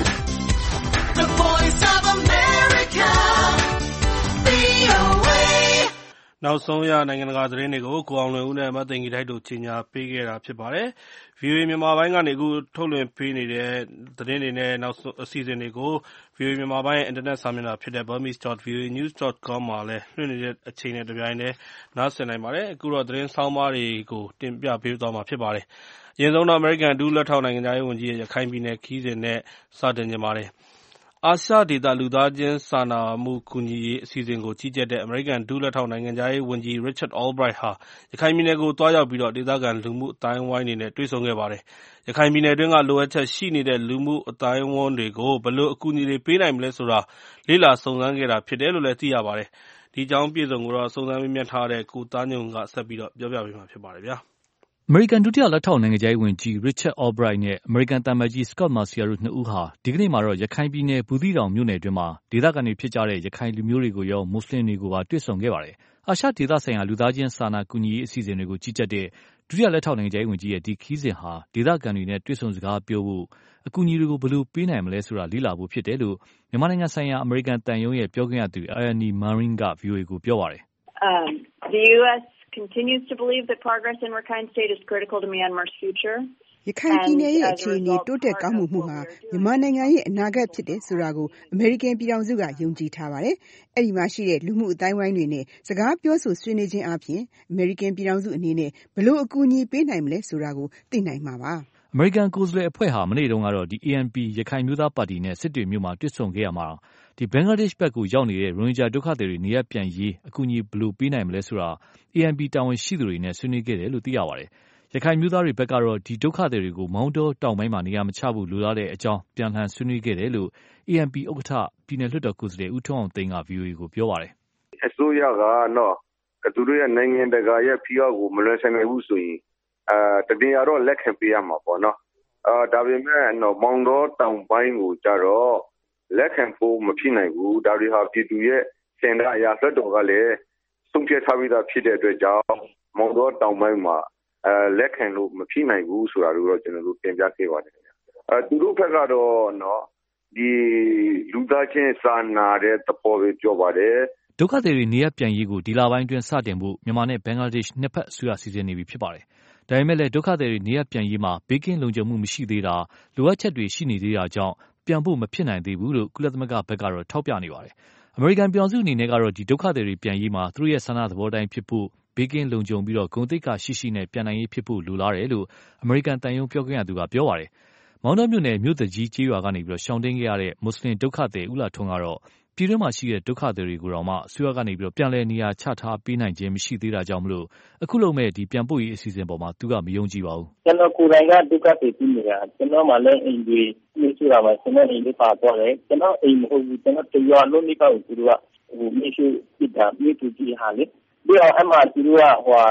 the Voice of America, ဗွီအိုအေနောက်ဆုံးရနိုင်ငံတကာသတင်းတွေကိုကိုအောင်လွင်ဦးနဲ့မသိင်္ဂီထိုက်တို့ကြီးညာပေးခဲ့တာဖြစ်ပါတယ်။ ဗွီအိုအေမြန်မာပိုင်းကနေအခုထုတ်လွှင့်ပေးနေတဲ့သတင်းတွေနဲ့နောက်ဆုံးအစီအစဉ်တွေကို ဗွီအိုအေမြန်မာပိုင်းရဲ့အင်တာနက်စာမျက်နှာဖြစ်တဲ့ burmese dot v o a news dot com မှာလည်းလွှင့်နေတဲ့အချိန်နဲ့တပြိုင်တည်းနားဆင်နိုင်ပါတယ်။အခုတော့သတင်းဆောင်းပါးတွေကိုတင်ပြပေးသွားမှာဖြစ်ပါတယ်။အရင်ဆုံးတော့အမေရိကန်ဒုလက်ထောက်နိုင်ငံခြားရေးဝန်ကြီးရဲ့ရခိုင်ပြည်နယ်ခရီးစဉ်နဲ့စတင်ကြပါမယ်။အာရှဒေသလူသားချင်းစာနာမှုကူညီရေးအစီအစဉ်ကိုကြီးကြပ်တဲ့အမေရိကန်ဒုလက်ထောက်နိုင်ငံခြားရေးဝန်ကြီး Richard Albright ဟာရခိုင်ပြည်နယ်ကိုသွားရောက်ပြီးဒေသခံလူမှုအသိုင်းအဝိုင်းတွေနဲ့တွေ့ဆုံခဲ့ပါတယ်။ရခိုင်ပြည်နယ်အတွင်းကလိုအပ်ချက်ရှိနေတဲ့လူမှုအသိုင်းအဝိုင်းတွေကိုဘယ်လိုအကူအညီတွေပေးနိုင်မလဲဆိုတာလေ့လာစုံစမ်းခဲ့တာဖြစ်တယ်လို့လည်းသိရပါတယ်။ဒီအကြောင်းပြည့်စုံကိုတော့စုံစမ်းမေးမြန်းထားတဲ့ကိုသားညွန့်ကဆက်ပြီးတော့ပြောပြပေးမှာဖြစ်ပါတယ်ဗျာ။အမေရိကန်ဒုတိယလက်ထောက်နိုင်ငံခြားရေးဝန်ကြီး Richard Albright နဲ့အမေရိကန်သံအမတ်ကြီး Scot Marciel တို့နှစ်ဦးဟာဒီကနေ့မှာတော့ရခိုင်ပြည်နယ်ဘူးသီးတောင်မြို့နယ်အတွင်းမှာဒေသခံတွေဖြစ်ကြတဲ့ရခိုင်လူမျိုးတွေကိုရောမွတ်စလင်တွေကိုပါတွေ့ဆုံခဲ့ပါတယ်။အာရှဒေသဆိုင်ရာလူသားချင်းစာနာကူညီရေးအစီအစဉ်တွေကိုကြီးကြပ်တဲ့ဒုတိယလက်ထောက်နိုင်ငံခြားရေးဝန်ကြီးရဲ့ဒီခရီးစဉ်ဟာဒေသခံတွေနဲ့တွေ့ဆုံစကားပြောဖို့အကူအညီတွေကိုဘယ်လိုပေးနိုင်မလဲဆိုတာလေ့လာဖို့ဖြစ်တယ်လို့မြန်မာနိုင်ငံဆိုင်ရာအမေရိကန်သံရုံးရဲ့ပြောခွင့်ရသူ Aryani Manring က ဗွီအိုအေကိုပြောပါတယ်။ Um, the U S continues to believe that progress in Rakhine State is critical to Myanmar's future. ရခိုင်ပြည်နယ်ရဲ့အခြေအနေတိုးတက်ကောင်းမှုမှုဟာမြန်မာနိုင်ငံရဲ့အနာဂတ်ဖြစ်တယ်ဆိုတာကိုအမေရိကန်ပြည်ထောင်စုကယုံကြည်ထားပါတယ်။အဲဒီမှာရှိတဲ့လူမှုအတိုင်းဝိုင်းတွေနဲ့စကားပြောဆိုဆွေးနွေးခြင်းအပြင်အမေရိကန်ပြည်ထောင်စုအနေနဲ့ဘယ်လိုအကူအညီပေးနိုင်မလဲဆိုတာကိုသိနိုင်မှာပါ။အမေရိကန်ကိုယ်စားလှယ်အဖွဲ့ဟာမနေ့တုန်းကတော့ဒီ A N P ရခိုင်မျိုးသားပါတီနဲ့စစ်တွေမြို့မှာတွေ့ဆုံခဲ့ရမှာဒီဘင်္ဂလားဒေ့ရှ်ဘက်ကိုရောက်နေတဲ့ရိုဟင်ဂျာဒုက္ခသည်တွေနေရပ်ပြန်ရေးအကူအညီဘယ်လိုပေးနိုင်မလဲဆိုတာ A N P တာဝန်ရှိသူတွေနဲ့ဆွေးနွေးခဲ့တယ်လို့သိရပါတယ်။ရခိုင်မျိုးသားတွေဘက်ကတော့ဒီဒုက္ခသည်တွေကိုမောင်းတောတောင်ပိုင်းမှာနေရာမချဖို့လိုလားတဲ့အကြောင်းပြန်လှန်ဆွေးနွေးခဲ့တယ်လို့ A N P ဥက္ကဋ္ဌပြည်နယ်လွှတ်တော်ကိုယ်စားလှယ်ဦးထွန်းအောင်သိန်းက ဗွီအိုအေကိုပြောပါတယ်။အစိုးရကတော့သူတို့ရဲ့နိုင်ငံတကာရဲ့ဖိအားကိုမလွန်ဆန်နိုင်ဘူးဆိုရင်အဲတကယ်ရတော့လက်ခံပေးရမှာပေါ့နော်။အဲဒါပေမဲ့တော့မောင်းတောတောင်ပိုင်းကိုကြတော့လက်ခံဖို့မဖြစ်နိုင်ဘူး။ဒါတွေဟာပြည်သူရဲ့စင်တာအရာသက်တော်ကလည်းဆုံးဖြတ်ထားပြီးသားဖြစ်တဲ့အတွက်ကြောင့်မောင်းတောတောင်ပိုင်းမှာအဲလက်ခံလို့မဖြစ်နိုင်ဘူးဆိုတာကိုတော့ကျွန်တော်တို့တင်ပြခဲ့ပါတယ်ခင်ဗျ။အဲသူတို့ဘက်ကတော့နော်ဒီလူသားချင်းစာနာတဲ့သဘောပဲပြောပါတယ်။ဒုက္ခသည်တွေနေရပ်ပြန်ရေးကိုဒီလပိုင်းအတွင်းစတင်ဖို့မြန်မာနဲ့ဘင်္ဂလားဒေ့ရှ်နှစ်ဖက်အစိုးရစီစဉ်နေပြီဖြစ်ပါတယ်။ဒါပေမဲ့လည်းဒုက္ခသည်တွေနေရပ်ပြန်ရေးမှာဘေးကင်းလုံခြုံမှုမရှိသေးတာလိုအပ်ချက်တွေရှိနေသေးတာကြောင့်ပြန်ဖို့မဖြစ်နိုင်သေးဘူးလို့ကုလသမဂ္ဂဘက်ကတော့ထောက်ပြနေပါတယ်။အမေရိကန်ပြည်ထောင်စုအနေနဲ့ကတော့ဒီဒုက္ခသည်တွေပြန်ရေးမှာသူတို့ရဲ့ဆန္ဒသဘောတိုင်းဖြစ်ဖို့ဘေးကင်းလုံခြုံပြီးတော့ဂုဏ်သိက္ခာရှိရှိနဲ့ပြန်နိုင်ရေးဖြစ်ဖို့လိုလားတယ်လို့အမေရိကန်တန်ယုံပြောခွင့်ရသူကပြောပါတယ်။မောင်တောမြို့နယ်မြို့တကြီးကျေးရွာကနေပြီးတော့ရှောင်တင်းခဲ့ရတဲ့မွတ်စလင်ဒုက္ခသည်ဦးလာထွန်းကတော့ပြည်တွင်းမှာရှိတဲ့ဒုက္ခသည်တွေကိုတော့မှအစိုးရကနေပြီးတော့ပြန်လည်နေရာချထားပေးနိုင်ခြင်းမရှိသေးတာကြောင့်မလို့အခုလုံးမဲ့ဒီပြန်ပို့ရေးအစီအစဉ်ပေါ်မှာသူကမယုံကြည်ပါဘူး။ကျွန်တော်ကိုယ်တိုင်ကဒုက္ခသည်ပြည်နေတာကျွန်တော်မှလည်းအိမ်တွေမြို့ရှိတာပါကျွန်တော်အိမ်လေးပါသွားတယ်ကျွန်တော်အိမ်မဟုတ်ဘူးကျွန်တော်တရွာလုံးလေးပေါ့သူတို့ကဟိုမြို့ရှိပြတာမြို့သူကြီးဟာလေပြီးတော့အမှသူတို့ကဟို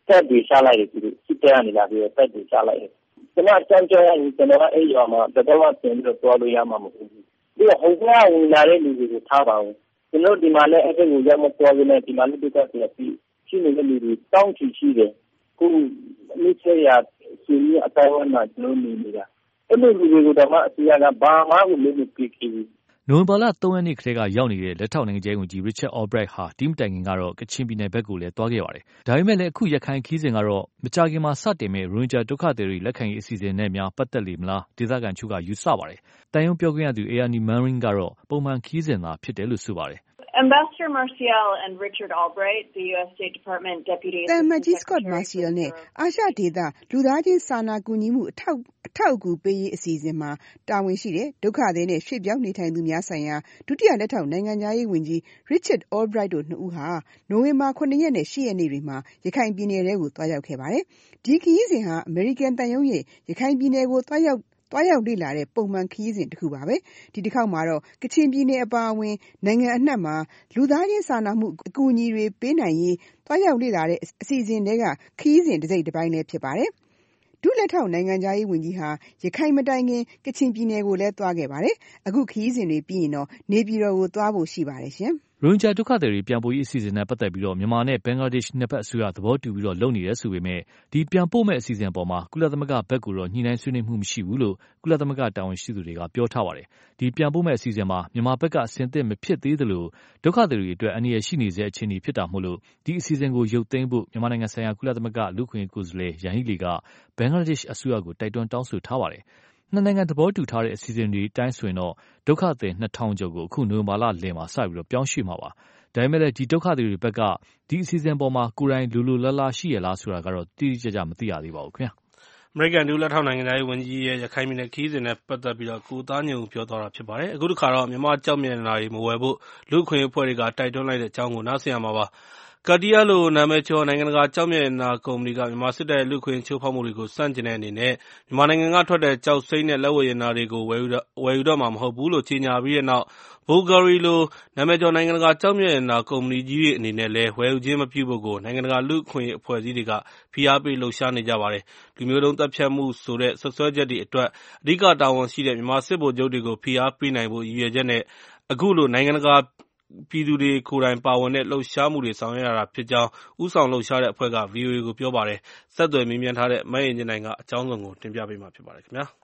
တက်တွေချလိုက်တယ်သူတို့စစ်တပ်ကနေလာပြီးတက်တွေချလိုက်တယ်ကျွန်တော်အကြောင်းကြားရင်ကျွန်တော်အဲ့ရွာမှာတော်တော်ဆင်းပြီးတော့တွားလို့ရမှာမဟုတ်ဘူးဒီဟိုကဝင်လာတဲ့လူတွေကိုထားပါဦးကျွန်တော်ဒီမှာလည်းအဲ့ဒီကိုရောက်မသွားဘဲနဲ့ဒီမှာလည်းဒုက္ခတွေပြီးရှိနေတဲ့လူတွေတောင်းချရှိတယ်ခုမိစေရစီရီအတိုင်းဝမှာကျွန်တော်နေနေတာအဲ့လိုလူတွေကိုတော့မှအစီအကဘာမှမလုပ်ပြခဲ့ဘူးနိုဝင်ဘာလသုံးရက်နေ့ကတည်းကရောက်နေတဲ့လက်ထောက်နိုင်ငံခြားရေးဝန်ကြီး Richard Albright ဟာဒီမတိုင်ခင်ကတော့ကချင်ပြည်နယ်ဘက်ကိုလည်းသွားခဲ့ပါတယ်။ဒါပေမဲ့လည်းအခုရခိုင်ခီးစဉ်ကတော့မကြာခင်မှာစတင်မဲ့ရိုဟင်ဂျာဒုက္ခသည်တွေလက်ခံရေးအစီအစဉ်နဲ့များပတ်သက်လေမလားဒေသခံချို့ကယူဆပါတယ်။တန်ယုံပြောခွင့်ရသူ Ernie Manring ကတော့ပုံမှန်ခီးစဉ်သာဖြစ်တယ်လို့ဆိုပါတယ်။ Ambassador Marcial and Richard Albright, the U S State Department Deputy Assistant Scott Marcial နဲ့အာရှဒေသလူသားချင်းစာနာကူညီမှုအထောက်အထောက်အကူပေးရေးအစီအစဉ်မှာတာဝန်ရှိတဲ့ဒုက္ခသည်နဲ့ရွှေ့ပြောင်းနေထိုင်သူများဆိုင်ရာဒုတိယလက်ထောက်နိုင်ငံသားရေးဝန်ကြီး Richard Albright တို့နှစ်ဦးဟာနိုဝင်ဘာခုနှစ်ရက်နဲ့ရှစ်ရက်နေ့တွေမှာရခိုင်ပြည်နယ်ထဲကိုသွားရောက်ခဲ့ပါတယ်။ဒီခရီးစဉ်ဟာအမေရိကန်တန်ယုံရဲ့ရခိုင်ပြည်နယ်ကိုသွားရောက်တွားရောက်လေ့လာတဲ့ပုံမှန်ခရီးစဉ်တစ်ခုပါပဲဒီတစ်ခေါက်မှာတော့ကချင်ပြည်နယ်အပါအဝင်နိုင်ငံအနှံ့မှာလူသားချင်းစာနာမှုအကူအညီတွေပေးနိုင်ရေးတွားရောက်လေ့လာတဲ့အစီအစဉ်တွေကခရီးစဉ်တစ်စိတ်တစ်ပိုင်းလည်းဖြစ်ပါတယ်ဒုလက်ထောက်နိုင်ငံသားရေးဝန်ကြီးဟာရခိုင်မတိုင်ခင်ကချင်ပြည်နယ်ကိုလည်းသွားခဲ့ပါတယ်အခုခရီးစဉ်တွေပြီးရင်တော့နေပြည်တော်ကိုသွားဖို့ရှိပါတယ်ရှင်ရိုဟင်ဂျာဒုက္ခသည်တွေပြန်ပို့ရေးအစီအစဉ်နဲ့ပတ်သက်ပြီးတော့မြန်မာနဲ့ဘင်္ဂလားဒေ့ရှ်နှစ်ဖက်အစိုးရသဘောတူပြီးတော့လုပ်နေတယ်ဆိုပေမဲ့ဒီပြန်ပို့မဲ့အစီအစဉ်ပေါ်မှာကုလသမဂ္ဂဘက်ကတော့ညှိနှိုင်းဆွေးနွေးမှုမရှိဘူးလို့ကုလသမဂ္ဂတာဝန်ရှိသူတွေကပြောထားပါတယ်။ဒီပြန်ပို့မဲ့အစီအစဉ်မှာမြန်မာဘက်ကအဆင်သင့်မဖြစ်သေးသလိုဒုက္ခသည်တွေအတွက်အန္တရာယ်ရှိနေစေအခြေအနေဖြစ်တာမို့လို့ဒီအစီအစဉ်ကိုရုပ်သိမ်းဖို့မြန်မာနိုင်ငံဆိုင်ရာကုလသမဂ္ဂလူ့ခွင့်ကိုယ်စားလှယ်ယန်ဟီလီကဘင်္ဂလားဒေ့ရှ်အစိုးရကိုတိုက်တွန်းတောင်းဆိုထားပါတယ်။နှစ်နိုင်ငံသဘောတူထားတဲ့အစီအစဉ်တွေတိုင်းဆိုရင်တော့ဒုက္ခသည်နှစ်ထောင်ကျော်ကိုအခုနိုဝင်ဘာလလယ်မှာစပြီးတော့ပြောင်းရွှေ့မှာပါ။ဒါပေမဲ့လည်းဒီဒုက္ခသည်တွေဘက်ကဒီအစီအစဉ်ပေါ်မှာကိုယ်တိုင်လူလူလားလားရှိရလားဆိုတာကတော့တိတိကျကျမသိရသေးပါဘူးခင်ဗျာ။အမေရိကန်ဒုလက်ထောက်နိုင်ငံသားရေးဝန်ကြီးရဲ့ရခိုင်ပြည်နယ်ခရီးစဉ်နဲ့ပတ်သက်ပြီးတော့ကိုသားညုံပြောသွားတာဖြစ်ပါတယ်။အခုတစ်ခါတော့မြန်မာကြောက်မြတ်နာတွေမဝယ်ဖို့လူ့ခွင့်အဖွဲ့တွေကတိုက်တွန်းလိုက်တဲ့အကြောင်းကိုနားဆင်ရမှာပါ။ကတ်တီယာလိုနာမည်ကျော်နိုင်ငံတကာကြောက်မြတ်နာကုမ္ပဏီကမြန်မာစစ်တပ်ရဲ့လူ့ခွင့်ချိုးဖောက်မှုတွေကိုစန့်ကျင်တဲ့အနေနဲ့မြန်မာနိုင်ငံကထွက်တဲ့ကြောက်စိမ့်နဲ့လက်ဝယ်ရည်နာတွေကိုဝယ်ယူဝယ်ယူတော့မှာမဟုတ်ဘူးလို့ကြေညာပြီးတဲ့နောက်ဘူဂါရီလိုနာမည်ကျော်နိုင်ငံတကာကြောက်မြတ်နာကုမ္ပဏီကြီးတွေအနေနဲ့လည်းဝယ်ယူခြင်းမပြုဖို့ကိုနိုင်ငံတကာလူ့ခွင့်အဖွဲ့အစည်းတွေကဖိအားပေးလှုပ်ရှားနေကြပါတယ်။လူမျိုးတုံးတပ်ဖြတ်မှုဆိုတဲ့ဆွဆွဲချက်တွေအတွက်အဓိကတာဝန်ရှိတဲ့မြန်မာစစ်ဗိုလ်ချုပ်တွေကိုဖိအားပေးနိုင်ဖို့ရည်ရွယ်ချက်နဲ့အခုလိုနိုင်ငံတကာပြည်သူတွေကိုယ်တိုင်ပါဝင်တဲ့လှုပ်ရှားမှုတွေဆောင်ရွက်ရတာဖြစ်ကြောင်းဦးဆောင်လှုပ်ရှားတဲ့အဖွဲ့က ဗွီအိုအေကိုပြောပါတယ်။ဆက်သွယ်မေးမြန်းထားတဲ့မအင်ကြင်းနိုင်ကအကြောင်းစုံကိုတင်ပြပေးမှာဖြစ်ပါတယ်ခင်ဗျာ။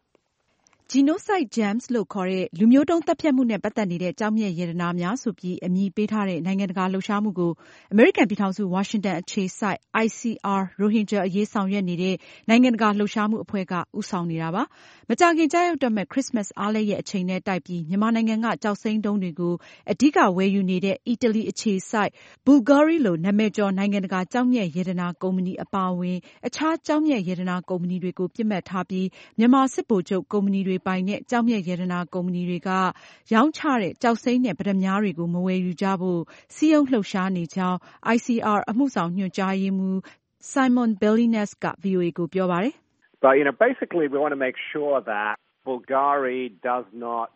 Genocide Gems လို့ခေါ်တဲ့လူမျိုးတုံးသတ်ဖြတ်မှုနဲ့ပတ်သက်နေတဲ့ကျောက်မျက်ရတနာများဆိုပြီးအမည်ပေးထားတဲ့နိုင်ငံတကာလှုပ်ရှားမှုကိုအမေရိကန်ပြည်ထောင်စုဝါရှင်တန်အခြေစိုက် I C R ရိုဟင်ဂျာအရေးဆောင်ရွက်နေတဲ့နိုင်ငံတကာလှုပ်ရှားမှုအဖွဲ့ကဦးဆောင်နေတာပါ။မကြာခင်ကျရောက်တော့မဲ့ခရစ်မတ်အားလပ်ရက်အချိန်နဲ့တိုက်ပြီးမြန်မာနိုင်ငံကကျောက်စိမ်းတုံးတွေကိုအဓိကဝယ်ယူနေတဲ့အီတလီအခြေစိုက်ဘူဂါရီလိုနာမည်ကျော်နိုင်ငံတကာကျောက်မျက်ရတနာကုမ္ပဏီအပါအဝင်အခြားကျောက်မျက်ရတနာကုမ္ပဏီတွေကိုပစ်မှတ်ထားပြီးမြန်မာစစ်ဗိုလ်ချုပ်ကုမ္ပဏီတွေပိုင်တဲ့ကျောက်မျက်ရတနာကုမ္ပဏီတွေကရောင်းချတဲ့ကျောက်စိမ်းနဲ့ပတ္တမြားတွေကိုမဝယ်ယူကြဖို့စည်းရုံးလှုပ်ရှားနေကြောင်း I C R အမှုဆောင်ညွှန်ကြားရေးမှူး Simon Billenness က ဗွီအိုအေကိုပြောပါတယ်။ But you know, basically we want to make sure that Bulgari does not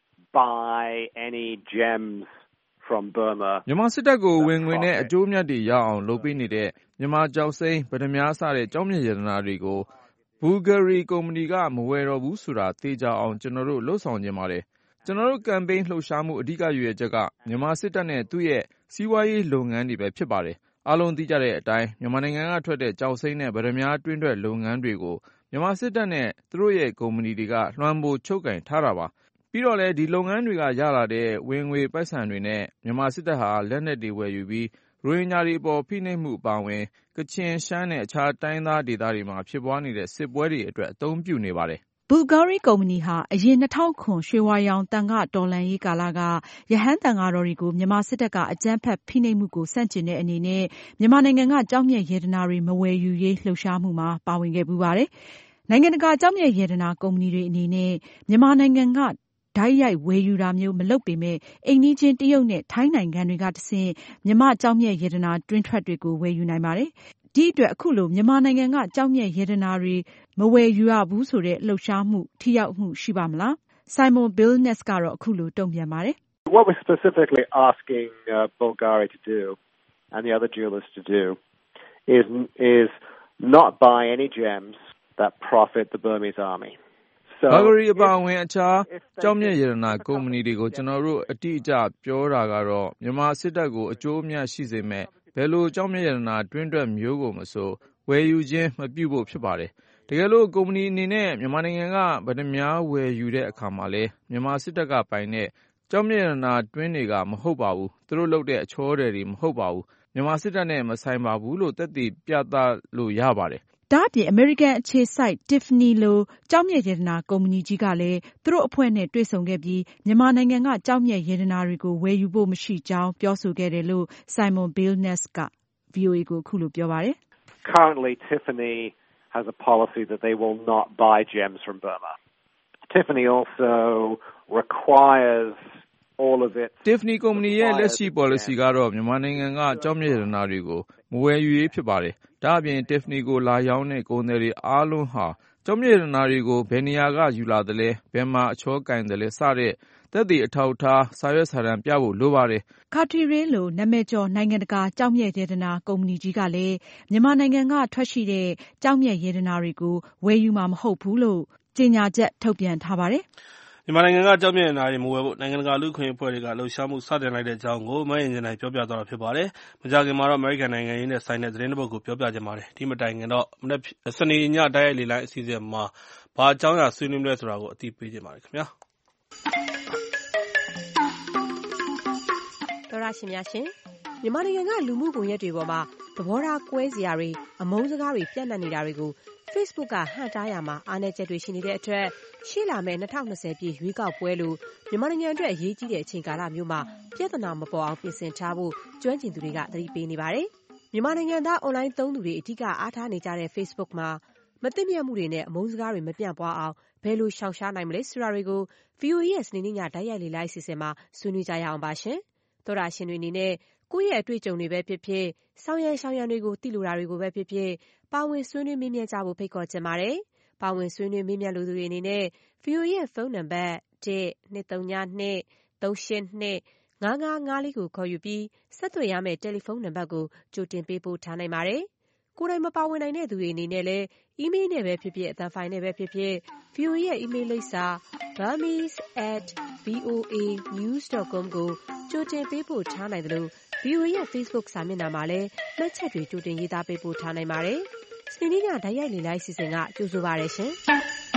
buy any gems from Burma. မြန်မာစစ်တပ်ကိုဝင်ငွေနဲ့အကျိုးမြတ်တွေရအောင်လုပ်ပေးနေတဲ့မြန်မာကျောက်စိမ်းပတ္တမြားစတဲ့ကျောက်မျက်ရတနာတွေကိုဘူဂါရီကုမ္ပဏီကမဝယ်တော့ဘူးဆိုတာသေချာအောင်ကျွန်တော်တို့လှုပ်ဆောင်ခြင်းပါတယ်။ကျွန်တော်တို့ကမ်ပိန်းလှုပ်ရှားမှုအဓိကရည်ရွယ်ချက်ကမြန်မာစစ်တပ်နဲ့သူ့ရဲ့စီးပွားရေးလုပ်ငန်းတွေပဲဖြစ်ပါတယ်။အားလုံးသိကြတဲ့အတိုင်းမြန်မာနိုင်ငံကထွက်တဲ့ကျောက်စိမ်းနဲ့ပတ္တမြားတွင်းထွက်လုပ်ငန်းတွေကိုမြန်မာစစ်တပ်နဲ့သူတို့ရဲ့ကုမ္ပဏီတွေကလွှမ်းမိုးချုပ်ကိုင်ထားတာပါ။ပြီးတော့လည်းဒီလုပ်ငန်းတွေကရလာတဲ့ဝင်ငွေပိုက်ဆံတွေနဲ့မြန်မာစစ်တပ်ဟာလက်နက်တွေဝယ်ယူပြီးရိုဟင်ဂျာတွေအပေါ်ဖိနှိပ်မှုအပါအဝင်ကချင်ရှမ်းနဲ့အခြားတိုင်းသားဒေသတွေမှာဖြစ်ပွားနေတဲ့စစ်ပွဲတွေအတွက်အသုံးပြုနေပါတယ်။ဘူဂါရီကုမ္ပဏီဟာအရင်၂၀၀၇ရွှေဝါရောင်သံဃတော်လှန်ရေးကာလကရဟန်းသံဃာတော်တွေကိုမြန်မာစစ်တပ်ကအကြမ်းဖက်ဖိနှိပ်မှုကိုဆန့်ကျင်တဲ့အနေနဲ့မြန်မာနိုင်ငံကကျောက်မျက်ရတနာတွေမဝယ်ယူရေးလှုပ်ရှားမှုမှာပါဝင်ခဲ့ပူးပါတယ်။နိုင်ငံတကာကျောက်မျက်ရတနာကုမ္ပဏီတွေအနေနဲ့မြန်မာနိုင်ငံကတိုက်ရိုက်ဝယ်ယူတာမျိုးမလုပ်ပေမဲ့အိမ်နီးချင်းတရုတ်နဲ့ထိုင်းနိုင်ငံတွေကတဆင့်မြန်မာကျောက်မျက်ရတနာတွင်းထွက်တွေကိုဝယ်ယူနိုင်ပါတယ်။ဒီအတွက်အခုလိုမြန်မာနိုင်ငံကကျောက်မျက်ရတနာတွေမဝယ်ယူရဘူးဆိုတဲ့လှုပ်ရှားမှုထိရောက်မှုရှိပါမလား။ Simon Billenness ကတော့အခုလိုတုံ့ပြန်ပါတယ်။ What we're specifically asking uh, Bulgari to do and the other jewelers to do is is not buy any gems that profit the Burmese army. Bulgari အပါအဝင်အခြားကျောက်မျက်ရတနာကုမ္ပဏီတွေကိုကျွန်တော်တို့အတိအကျပြောတာကတော့မြန်မာစစ်တပ်ကိုအကျိုးအမြတ်ရှိစေမဲ့ဘယ်လိုကျောက်မျက်ရတနာတွင်းတွက်မျိုးကိုမဆိုဝယ်ယူခြင်းမပြုဖို့ဖြစ်ပါတယ်။တကယ်လို့ကုမ္ပဏီအနေနဲ့မြန်မာနိုင်ငံကဗဒများဝယ်ယူတဲ့အခါမှာလဲမြန်မာစစ်တပ်ကပိုင်တဲ့ကျောက်မျက်ရတနာတွင်းတွေကမဟုတ်ပါဘူး။သူတို့လုပ်တဲ့အချောတွေတွေမဟုတ်ပါဘူး။မြန်မာစစ်တပ်နဲ့မဆိုင်ပါဘူးလို့သက်သေပြသလို့ရပါတယ်။ဒါ့အပြင်အမေရိကန်အခြေစိုက် Tiffany လိုကျောက်မျက်ရတနာကုမ္ပဏီကြီးကလည်းသူတို့အဖွဲ့နဲ့တွေ့ဆုံခဲ့ပြီးမြန်မာနိုင်ငံကကျောက်မျက်ရတနာတွေကိုဝယ်ယူဖို့မရှိကြောင်းပြောဆိုခဲ့တယ်လို့ Simon Billenness က ဗွီအိုအေကိုအခုလိုပြောပါတယ်။ Currently, Tiffany has a policy that they will not buy gems from Burma. Tiffany also requires all of it. Tiffany ကုမ္ပဏီရဲ့လက်ရှိ policy ကတော့မြန်မာနိုင်ငံကကျောက်မျက်ရတနာတွေကိုမဝယ်ယူရေးဖြစ်ပါတယ်။ဒါ့အပြင် Tiffany ကိုလာရောင်းတဲ့ကုန်သည်တွေအားလုံးဟာကျောက်မျက်ရတနာတွေကိုဘယ်နေရာကယူလာသလဲဘယ်မှာအချောကင်တယ်လဲစတဲ့သက်သေအထောက်အထားစာရွက်စာတမ်းပြဖို့လိုပါတယ်။ Cartier လိုနာမည်ကျော်နိုင်ငံတကာကျောက်မျက်ရတနာကုမ္ပဏီကြီးကလည်းမြန်မာနိုင်ငံကထွက်ရှိတဲ့ကျောက်မျက်ရတနာတွေကိုဝယ်ယူမှာမဟုတ်ဘူးလို့ကြေညာချက်ထုတ်ပြန်ထားပါတယ်။မြန်မာနိုင်ငံကကျောက်မျက်ရတနာတွေမဝယ်ဖို့နိုင်ငံတကာလူ့အခွင့်အရေးအဖွဲ့တွေကလှုပ်ရှားမှုစတင်လိုက်တဲ့အကြောင်းကိုမအင်ဂျင်နိုင်ပြောပြသွားတာဖြစ်ပါတယ်။မကြာခင်မှာတော့အမေရိကန်နိုင်ငံရေးနဲ့ဆိုင်တဲ့သတင်းတစ်ပုဒ်ကိုပြောပြချင်ပါတယ်။ဒီမတိုင်ခင်တော့စနေညတိုက်ရိုက်လေလိုင်းအစီအစဉ်မှာဘာအကြောင်းအရာဆွေးနွေးမလဲဆိုတာကိုအသိပေးချင်ပါတယ်ခင်ဗျာ။တော်ရရှင်များရှင်မြန်မာနိုင်ငံကလူမှုကွန်ရက်တွေပေါ်မှာသဘောထားကွဲစရာတွေအမုန်းစကားတွေပြန့်နှံ့နေတာတွေကို Facebook ကဟန့်တားရမှာအားနည်းချက်တွေရှိနေတဲ့အတွက်ရှေ့လာမယ့်၂၀၂၀ပြည့်ရွေးကောက်ပွဲလိုမြန်မာနိုင်ငံအတွက်အရေးကြီးတဲ့အချိန်ကာလမျိုးမှာပြဿနာမပေါ်အောင်ပြင်ဆင်ထားဖို့ကျွမ်းကျင်သူတွေကသတိပေးနေပါတယ်။မြန်မာနိုင်ငံသားအွန်လိုင်းသုံးသူတွေအဓိကအားထားနေကြတဲ့ Facebook မှာမသိမြတ်မှုတွေနဲ့အမုန်းစကားတွေမပြန့်ပွားအောင်ဘယ်လိုရှောင်ရှားနိုင်မလဲဆိုတာတွေကို ဗွီအိုအေရဲ့စနေနေ့ညတိုက်ရိုက်လေ့လာအစီအစဉ်မှာဆွေးနွေးကြရအောင်ပါရှင်။သောတာရှင်တွေအနေနဲ့ကိုယ့်ရဲ့အတွေ့အကြုံတွေပဲဖြစ်ဖြစ်ဆောင်းရံရှောင်းရံတွေကိုသိလိုတာတွေကိုပဲဖြစ်ဖြစ်ပါဝင်ဆွေးနွေးမေးမြန်းကြဖို့ဖိတ်ခေါ်ချင်ပါတယ်။ပါဝင်ဆွေးနွေးမေးမြန်းလိုသူတွေအနေနဲ့ ဗွီအိုအေရဲ့ဖုန်းနံပါတ်၁ ၂၃ည၂ ၃၈၂ ၅၅၅လေးကိုခေါ်ယူပြီးဆက်သွယ်ရမယ့်တယ်လီဖုန်းနံပါတ်ကိုကြိုတင်ပေးပို့ထားနိုင်ပါတယ်။ကိုယ်တိုင်မပါဝင်နိုင်တဲ့သူတွေအနေနဲ့လည်းအီးမေးလ်နဲ့ပဲဖြစ်ဖြစ်အသံဖိုင်နဲ့ပဲဖြစ်ဖြစ် ဗွီအိုအေရဲ့အီးမေးလ်လိပ်စာ burmese at voa news dot com ကိုကြိုတင်ပေးပို့ထားနိုင်တယ်လို့ ဗွီအိုအေရဲ့ Facebook စာမျက်နှာမှာလည်းမှတ်ချက်တွေကြိုတင်ရေးသားပေးပို့ထားနိုင်ပါတယ်။စနေနေ့ညတိုက်ရိုက်လေ့လာအစီအစဉ်ကကြိုဆိုပါရရှင်။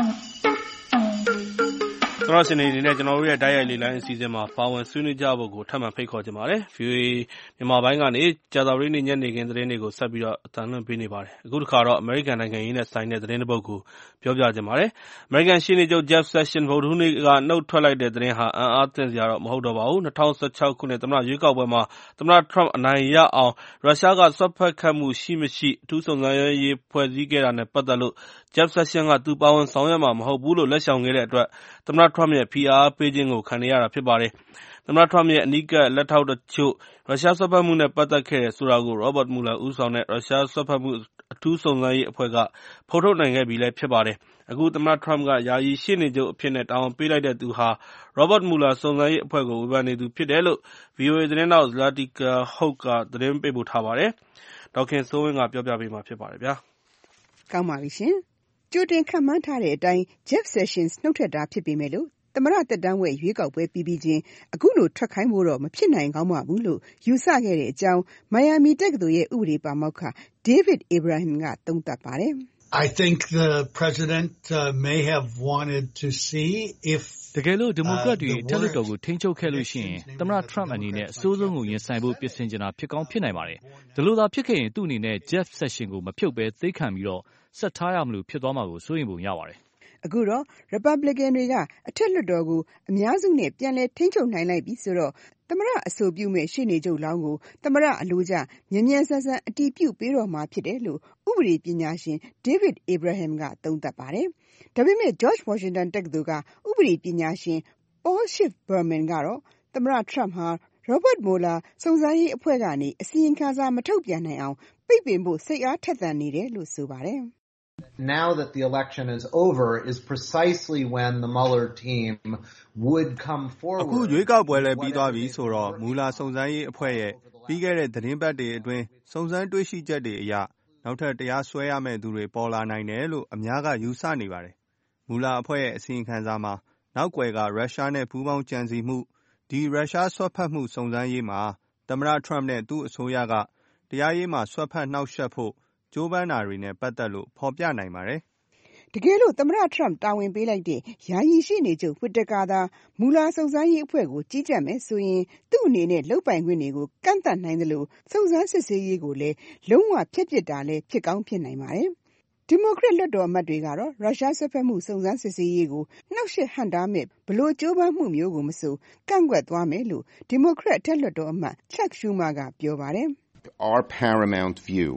သောတာရှင်တွေအနေနဲ့ကျွန်တော်တို့ရဲ့တိုက်ရိုက်လေ့လာအစီအစဉ်မှာပါဝင်ဆွေးနွေးကြဖို့ကိုထပ်မံဖိတ်ခေါ်ချင်ပါတယ်။ ဗွီအိုအေမြန်မာပိုင်းကနေကြာသပတေးနေ့ညနေခင်းသတင်းတွေကိုဆက်ပြီးတော့အသံလွှင့်ပေးနေပါတယ်။အခုတစ်ခါတော့အမေရိကန်နိုင်ငံရေးနဲ့ဆိုင်တဲ့သတင်းတစ်ပုဒ်ကိုပြောပြချင်ပါတယ်။အမေရိကန်ရှေ့နေချုပ် Jeff Sessions ဗုဒ္ဓဟူးနေ့ကနှုတ်ထွက်လိုက်တဲ့သတင်းဟာအံ့အားသင့်စရာတော့မဟုတ်တော့ပါဘူး။၂၀၁၆ခုနှစ်သမ္မတရွေးကောက်ပွဲမှာသမ္မတ Trump အနိုင်ရအောင်ရုရှားကစွက်ဖက်ခဲ့မှုရှိမရှိအထူးစုံစမ်းရေးဖွဲ့စည်းခဲ့တာနဲ့ပတ်သက်လို့ Jeff Sessions ကသူပါဝင်ဆောင်ရွက်မှာမဟုတ်ဘူးလို့လက်ရှောင်ခဲ့တဲ့အတွက်သမ္မတ Trump ရဲ့ဖိအားပေးခြင်းကိုခံနေရတာဖြစ်ပါတယ်။သမ္မတ Trump ရဲ့အနီးကပ်လက်ထောက်တချို့ရုရှားစွက်ဖက်မှုနဲ့ပတ်သက်ခဲ့တယ်ဆိုတာကို Robert Mueller ဦးဆောင်တဲ့ရုရှားစွက်ဖက်မှုအထူးစုံစမ်းရေးအဖွဲ့ကဖော်ထုတ်နိုင်ခဲ့ပြီလည်းဖြစ်ပါတယ်။အခုသမ္မတ Trump ကယာယီရှေ့နေချုပ်အဖြစ်နဲ့တာဝန်ပေးလိုက်တဲ့သူဟာ Robert Mueller စုံစမ်းရေးအဖွဲ့ကိုဝေဖန်နေသူဖြစ်တယ်လို့ ဗွီအိုအေသတင်းထောက် Zlatica Hoke ကသတင်းပေးပို့ထားပါတယ်။ဒေါက်ခင်စိုးဝင်းကပြောပြပေးမှာဖြစ်ပါတယ်ဗျာ။ကောင်းပါပြီရှင်။ကြိုတင်ခန့်မှန်းထားတဲ့အတိုင်း Jeff Sessions နှုတ်ထွက်တာဖြစ်ပေမဲ့လို့သမ္မတသက်တမ်းဝက်ရွေးကောက်ပွဲပြီးပြီးချင်းအခုလိုထွက်ခိုင်းဖို့တော့မဖြစ်နိုင်ကောင်းပါဘူးလို့ယူဆခဲ့တဲ့အကြောင်းမိုင်ယာမီတက္ကသိုလ်ရဲ့ဥပဒေပါမောက္ခ David Abraham ကသုံးသပ်ပါတယ်။ I think the president uh, may have wanted to see if တကယ်လို့ဒီမိုကရက်တွေတက်လွှတ်တော်ကိုထိန်းချုပ်ခဲ့လို့ရှိရင်သမ္မတ Trump အနေနဲ့အဆိုးဆုံးကိုရင်ဆိုင်ဖို့ပြင်ဆင်နေတာဖြစ်ကောင်းဖြစ်နိုင်ပါတယ်။ဒီလိုသာဖြစ်ခဲ့ရင်သူ့အနေနဲ့ Jeff Sessions ကိုမဖြုတ်ဘဲသိမ်းခံပြီးတော့ဆက်ထားရမလို့ဖြစ်သွားမှာကိုစိုးရိမ်ပုံရပါတယ်။အခုတော့ Republican တွေကအထက်လွှတ်တော်ကိုအများစုနဲ့ပြန်လည်ထိန်းချုပ်နိုင်လိုက်ပြီဆိုတော့သမ္မတအဆိုပြုမဲ့ရှေ့နေချုပ်လောင်းကိုသမ္မတအလိုကျမြန်မြန်ဆန်ဆန်အတည်ပြုပေးတော့မှာဖြစ်တယ်လို့ဥပဒေပညာရှင် David Abraham ကသုံးသပ်ပါတယ်။ဒါပေမဲ့ George Washington တက္ကသိုလ်ကဥပဒေပညာရှင် Paul Schiff Berman ကတော့သမ္မတ Trump ဟာ Robert Mueller စုံစမ်းရေးအဖွဲ့ကနေအစီရင်ခံစာမထုတ်ပြန်နိုင်အောင်ပိတ်ပင်ဖို့စိတ်အားထက်သန်နေတယ်လို့ဆိုပါတယ်။ Now that the election is over is precisely when the Mueller team would come forward. အခုရွေးကောက်ပွဲလည်းပြီးသွားပြီဆိုတော့မူလာစုံစမ်းရေးအဖွဲ့ရဲ့ပြီးခဲ့တဲ့သတင်းပတ်တွေအတွင်းစုံစမ်းတွေ့ရှိချက်တွေအရနောက်ထပ်တရားစွဲရမယ့်သူတွေပေါ်လာနိုင်တယ်လို့အများကယူဆနေပါတယ်။မူလာအဖွဲ့ရဲ့အစီရင်ခံစာမှာနောက်ကွယ်ကရုရှားနဲ့ပူးပေါင်းကြံစည်မှုဒီရုရှားဆွတ်ဖက်မှုစုံစမ်းရေးမှာသမ္မတ Trump နဲ့သူ့အစိုးရကတရားရေးမှာဆွတ်ဖက်နှောက်ယှက်ဖို့ကြိုးပမ်းတာတွေနဲ့ပတ်သက်လို့ဖော်ပြနိုင်ပါတယ်။တကယ်လို့သမ္မတ Trump တာဝန်ပေးလိုက်တဲ့ယာယီရှေ့နေချုပ် Whitaker သာမူလာစုံစမ်းရေးအဖွဲ့ကိုကြီးကြပ်မယ်ဆိုရင်သူ့အနေနဲ့လုပ်ပိုင်ခွင့်တွေကိုကန့်သတ်နိုင်တယ်လို့စုံစမ်းစစ်ဆေးရေးကိုလည်းလုံးဝဖျက်ပစ်တာလည်းဖြစ်ကောင်းဖြစ်နိုင်ပါတယ်။ဒီမိုကရက်လွှတ်တော်အမတ်တွေကတော့ရုရှားဆွတ်ဖက်မှုစုံစမ်းစစ်ဆေးရေးကိုနှောက်ယှက်ဟန့်တားမဲ့ဘလို့ကြိုးပမ်းမှုမျိုးကိုမဆိုကန့်ကွက်သွားမယ်လို့ဒီမိုကရက်အထက်လွှတ်တော်အမတ် Chuck Schumer ကပြောပါတယ်။ Our paramount view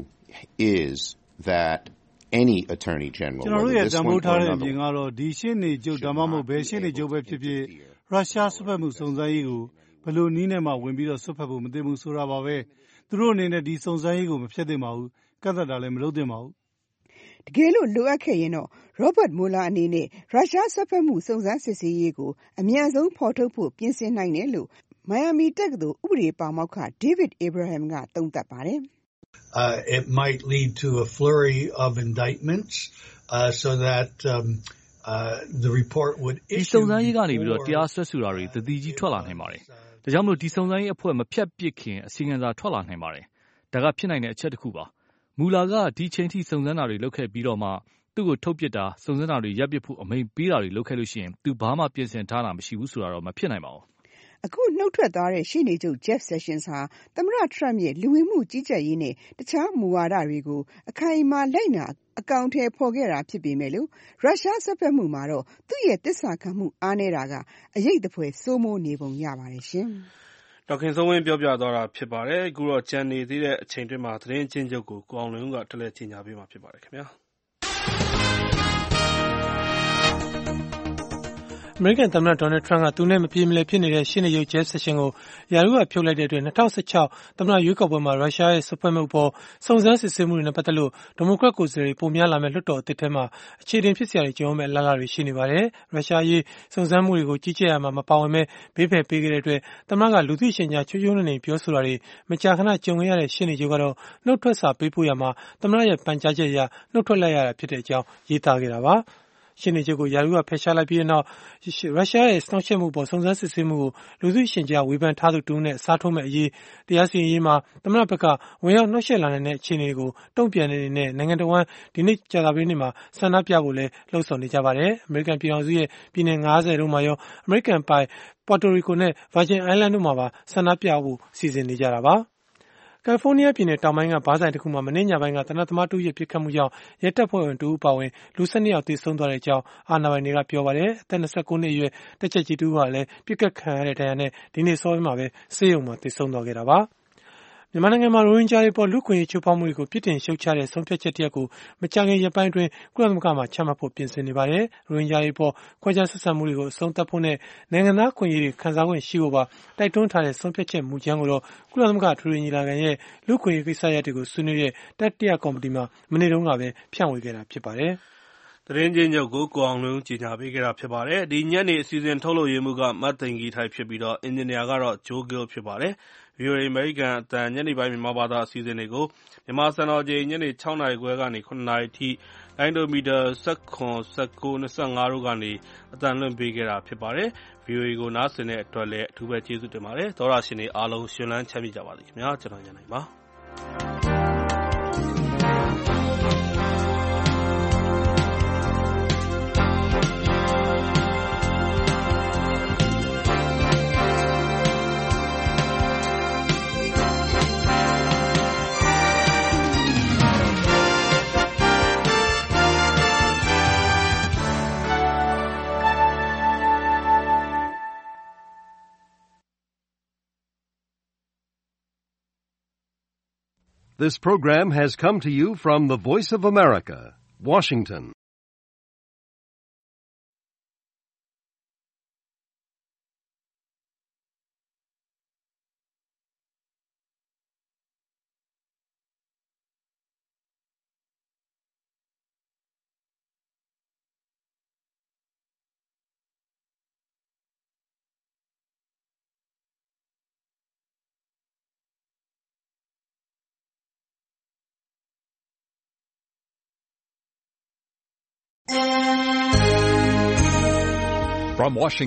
is that any attorney general ကျွန်တော်တို့ရဲ့တန်ဖိုးထားတဲ့အမြင်ကတော့ဒီရှင်းနေကြုတ်ဒါမှမဟုတ်ဘယ်ရှင်းနေကြုတ်ပဲဖြစ်ဖြစ်ရုရှားဆွတ်ဖက်မှုစုံစမ်းရေးကိုဘယ်လိုနည်းနဲ့မှဝင်ပြီးတော့ဆွတ်ဖက်ဖို့မသင့်ဘူးဆိုတာပါပဲသူတို့အနေနဲ့ဒီစုံစမ်းရေးကိုမဖျက်သင့်ပါဘူးကန့်သတ်တာလည်းမလုပ်သင့်ပါဘူးတကယ်လို့လိုအပ်ခဲ့ရင်တော့ Robert Mueller အနေနဲ့ရုရှားဆွတ်ဖက်မှုစုံစမ်းစစ်ဆေးရေးကိုအမြန်ဆုံးဖော်ထုတ်ဖို့ပြင်ဆင်နိုင်တယ်လို့မိုင်ယာမီတက္ကသိုလ်ဥပဒေပါမောက္ခ David Abraham ကသုံးသပ်ပါတယ် Uh, it might lead to a flurry of indictments uh, so that um, uh, the report would issue. ဒီစုံစမ်းရေးကနေပြီးတော့တရားစွဲဆိုတာတွေတတိကြီးထွက်လာနိုင်ပါတယ်။ဒါကြောင့်မလို့ဒီစုံစမ်းရေးအဖွဲ့မဖြတ်ပစ်ခင်အစီအကံစာထွက်လာနိုင်ပါတယ်။ဒါကဖြစ်နိုင်တဲ့အချက်တစ်ခုပါ။မူလာကဒီချိန်ထိစုံစမ်းတာတွေလုပ်ခဲ့ပြီးတော့မှသူ့ကိုထုတ်ပစ်တာစုံစမ်းတာတွေရပ်ပစ်ဖို့အမိန့်ပေးတာတွေလုပ်ခဲ့လို့ရှိရင်သူဘာမှပြင်ဆင်ထားတာမရှိဘူးဆိုတာတော့မဖြစ်နိုင်ပါဘူး။အခုနှုတ်ထွက်သွားတဲ့ရှေ့နေချုပ် Jeff Sessions ဟာသမ္မတ Trump ရဲ့လူဝင်မှုကြီးကြပ်ရေးနဲ့တခြားမူဝါဒတွေကိုအခိုင်အမာလိုက်နာအကောင်အထည်ဖော်ခဲ့တာဖြစ်ပေမဲ့လို့ရုရှားဆွတ်ဖက်မှုမှာတော့သူ့ရဲ့သစ္စာခံမှုအားနည်းတာကအရိပ်သဖွယ်စိုးမိုးနေပုံရပါတယ်ရှင်။ဒေါက်ခင်စိုးဝင်းပြောပြသွားတာဖြစ်ပါတယ်။အခုတော့ကြံနေသေးတဲ့အချိန်တွင်းမှာသတင်းချင်းချုပ်ကိုကိုအောင်လွင်ဦးကတလဲချင်ညာပေးမှာဖြစ်ပါတယ်ခင်ဗျာ။အမေရိကန်သမ္မတ Donald Trump ကသူနဲ့မပြေမလည်ဖြစ်နေတဲ့ရှေ့နေချုပ် Jeff Sessions ကိုရာထူးကဖြုတ်လိုက်တဲ့အတွက်၂၀၁၆သမ္မတရွေးကောက်ပွဲမှာရုရှားရဲ့စွက်ဖက်မှုအပေါ်စုံစမ်းစစ်ဆေးမှုတွေနဲ့ပတ်သက်လို့ဒီမိုကရက်ကိုယ်စားလှယ်တွေပိုများလာမယ့်လွှတ်တော်အသစ်ထဲမှာအခြေတင်ဖြစ်စရာတွေကြုံရမယ့်အလားအလာတွေရှိနေပါတယ်။ရုရှားရေးစုံစမ်းမှုတွေကိုကြီးကြပ်ရမှာမပါဝင်မဲ့ဘေးဖယ်ပေးခဲ့တဲ့အတွက်သမ္မတကလူသိရှင်ကြားချိုးချိုးနှိမ်နှိမ်ပြောဆိုတာတွေမကြာခဏကြုံရတဲ့ရှေ့နေချုပ်ကတော့နှုတ်ထွက်စာပေးပို့ရမှာသမ္မတရဲ့ပန်ကြားချက်အရနှုတ်ထွက်လိုက်ရတာဖြစ်တဲ့အကြောင်းရေးသားခဲ့တာပါ။ရှင်းနေချုပ်ကိုယာရုကဖယ်ရှားလိုက်ပြီးနောက်ရုရှားရဲ့နှောက်ယှက်မှုပေါ်စုံစမ်းစစ်ဆေးမှုကိုလူသိရှင်ကြားဝေဖန်ထားသူတူနဲ့စားထိုးမဲ့အရေးတရားစီရင်ရေးမှာသမ္မတဘက်ကဝင်ရောက်နှောက်ယှက်လာတဲ့အခြေအနေကိုတုံ့ပြန်နေတဲ့နိုင်ငံတော်ဝန်ဒီနေ့ကြာသပတေးနေ့မှာဆန္ဒပြဖို့လဲလှုံ့ဆော်နေကြပါတယ်။အမေရိကန်ပြည်ထောင်စုရဲ့ပြည်နယ်၅၀တို့မှာရောအမေရိကန်ပိုင်ပေါ်တိုရီကိုနဲ့ Virgin Island တို့မှာပါဆန္ဒပြဖို့စီစဉ်နေကြတာပါ။ကယ်လီဖိုးနီးယားပြည်နယ်တောင်ပိုင်းကဘားဆိုင်တစ်ခုမှာမနေ့ညပိုင်းကသေနတ်သမားတူရဲ့ပစ်ခတ်မှုကြောင့်ရဲတပ်ဖွဲ့ဝင်တူအပါအဝင်လူ၁၂ယောက်သေဆုံးသွားတဲ့အကြောင်းအာဏာပိုင်တွေကပြောပါတယ်။အသက်၂၉နှစ်အရွယ်တက်ချက်ကြီးတူကလည်းပစ်ခတ်ခံရတဲ့ဒဏ်ရာနဲ့ဒီနေ့စောပိုင်းမှာပဲဆေးရုံမှာသေဆုံးသွားခဲ့တာပါ။မြန်မာနိုင်ငံမှာရိုဟင်ဂျာတွေပေါ်လူ့ခွင့်ရေးချိုးဖောက်မှုတွေကိုပြစ်တင်ရှုတ်ချတဲ့ဆုံးဖြတ်ချက်တရပ်ကိုမကြာခင်ရက်ပိုင်းအတွင်းကုလသမဂ္ဂမှချမှတ်ဖို့ပြင်ဆင်နေပါတယ်။ရိုဟင်ဂျာတွေပေါ်ခွဲခြားဆက်ဆံမှုတွေကိုအဆုံးသတ်ဖို့နဲ့နိုင်ငံသားခွင့်ရေးတွေခံစားခွင့်ရှိဖို့ပါတိုက်တွန်းထားတဲ့ဆုံးဖြတ်ချက်မူကြမ်းကိုတော့ကုလသမဂ္ဂထွေထွေညီလာခံရဲ့လူ့ခွင့်ရေးကိစ္စရပ်တွေကိုဆွေးနွေးတဲ့တတိယကော်မတီမှာမနေ့တုန်းကပဲဖြန့်ဝေခဲ့တာဖြစ်ပါတယ်။သတင်းချင်းချုပ်ကိုကိုအောင်လုံးကြီးညာပေးခဲ့တာဖြစ်ပါတယ်။ဒီညနေအစီအစဉ်ထုတ်လို့ရမှုကမတ်သိန်ကြီးထိုက်ဖြစ်ပြီးတော့အင်ဂျင်နီယာကတော့ဂျိုးဂီလ်ဖြစ်ပါတယ်။ဗီအိုအေအမေရိကန်အသံညနေပိုင်းမြန်မာဘာသာအစီအစဉ်တွေကိုမြန်မာစံတော်ချိန်ညနေ၆နာရီခွဲကနေ၇နာရီထိလိုင်းဒိုမီတာ၁၇ ၁၉ ၂၅တို့ကနေအသံလွှင့်ပေးခဲ့တာဖြစ်ပါတယ်။ ဗီအိုအေကိုနားဆင်တဲ့အတွက်လည်းအထူးပဲကျေးဇူးတင်ပါတယ်။သောတရှင်တွေအားလုံးရှင်လန်းချမ်းမြေ့ကြပါစေခင်ဗျာ။ကျွန်တော်ရန်နိုင်ပါ This program has come to you from the Voice of America, Washington. From Washington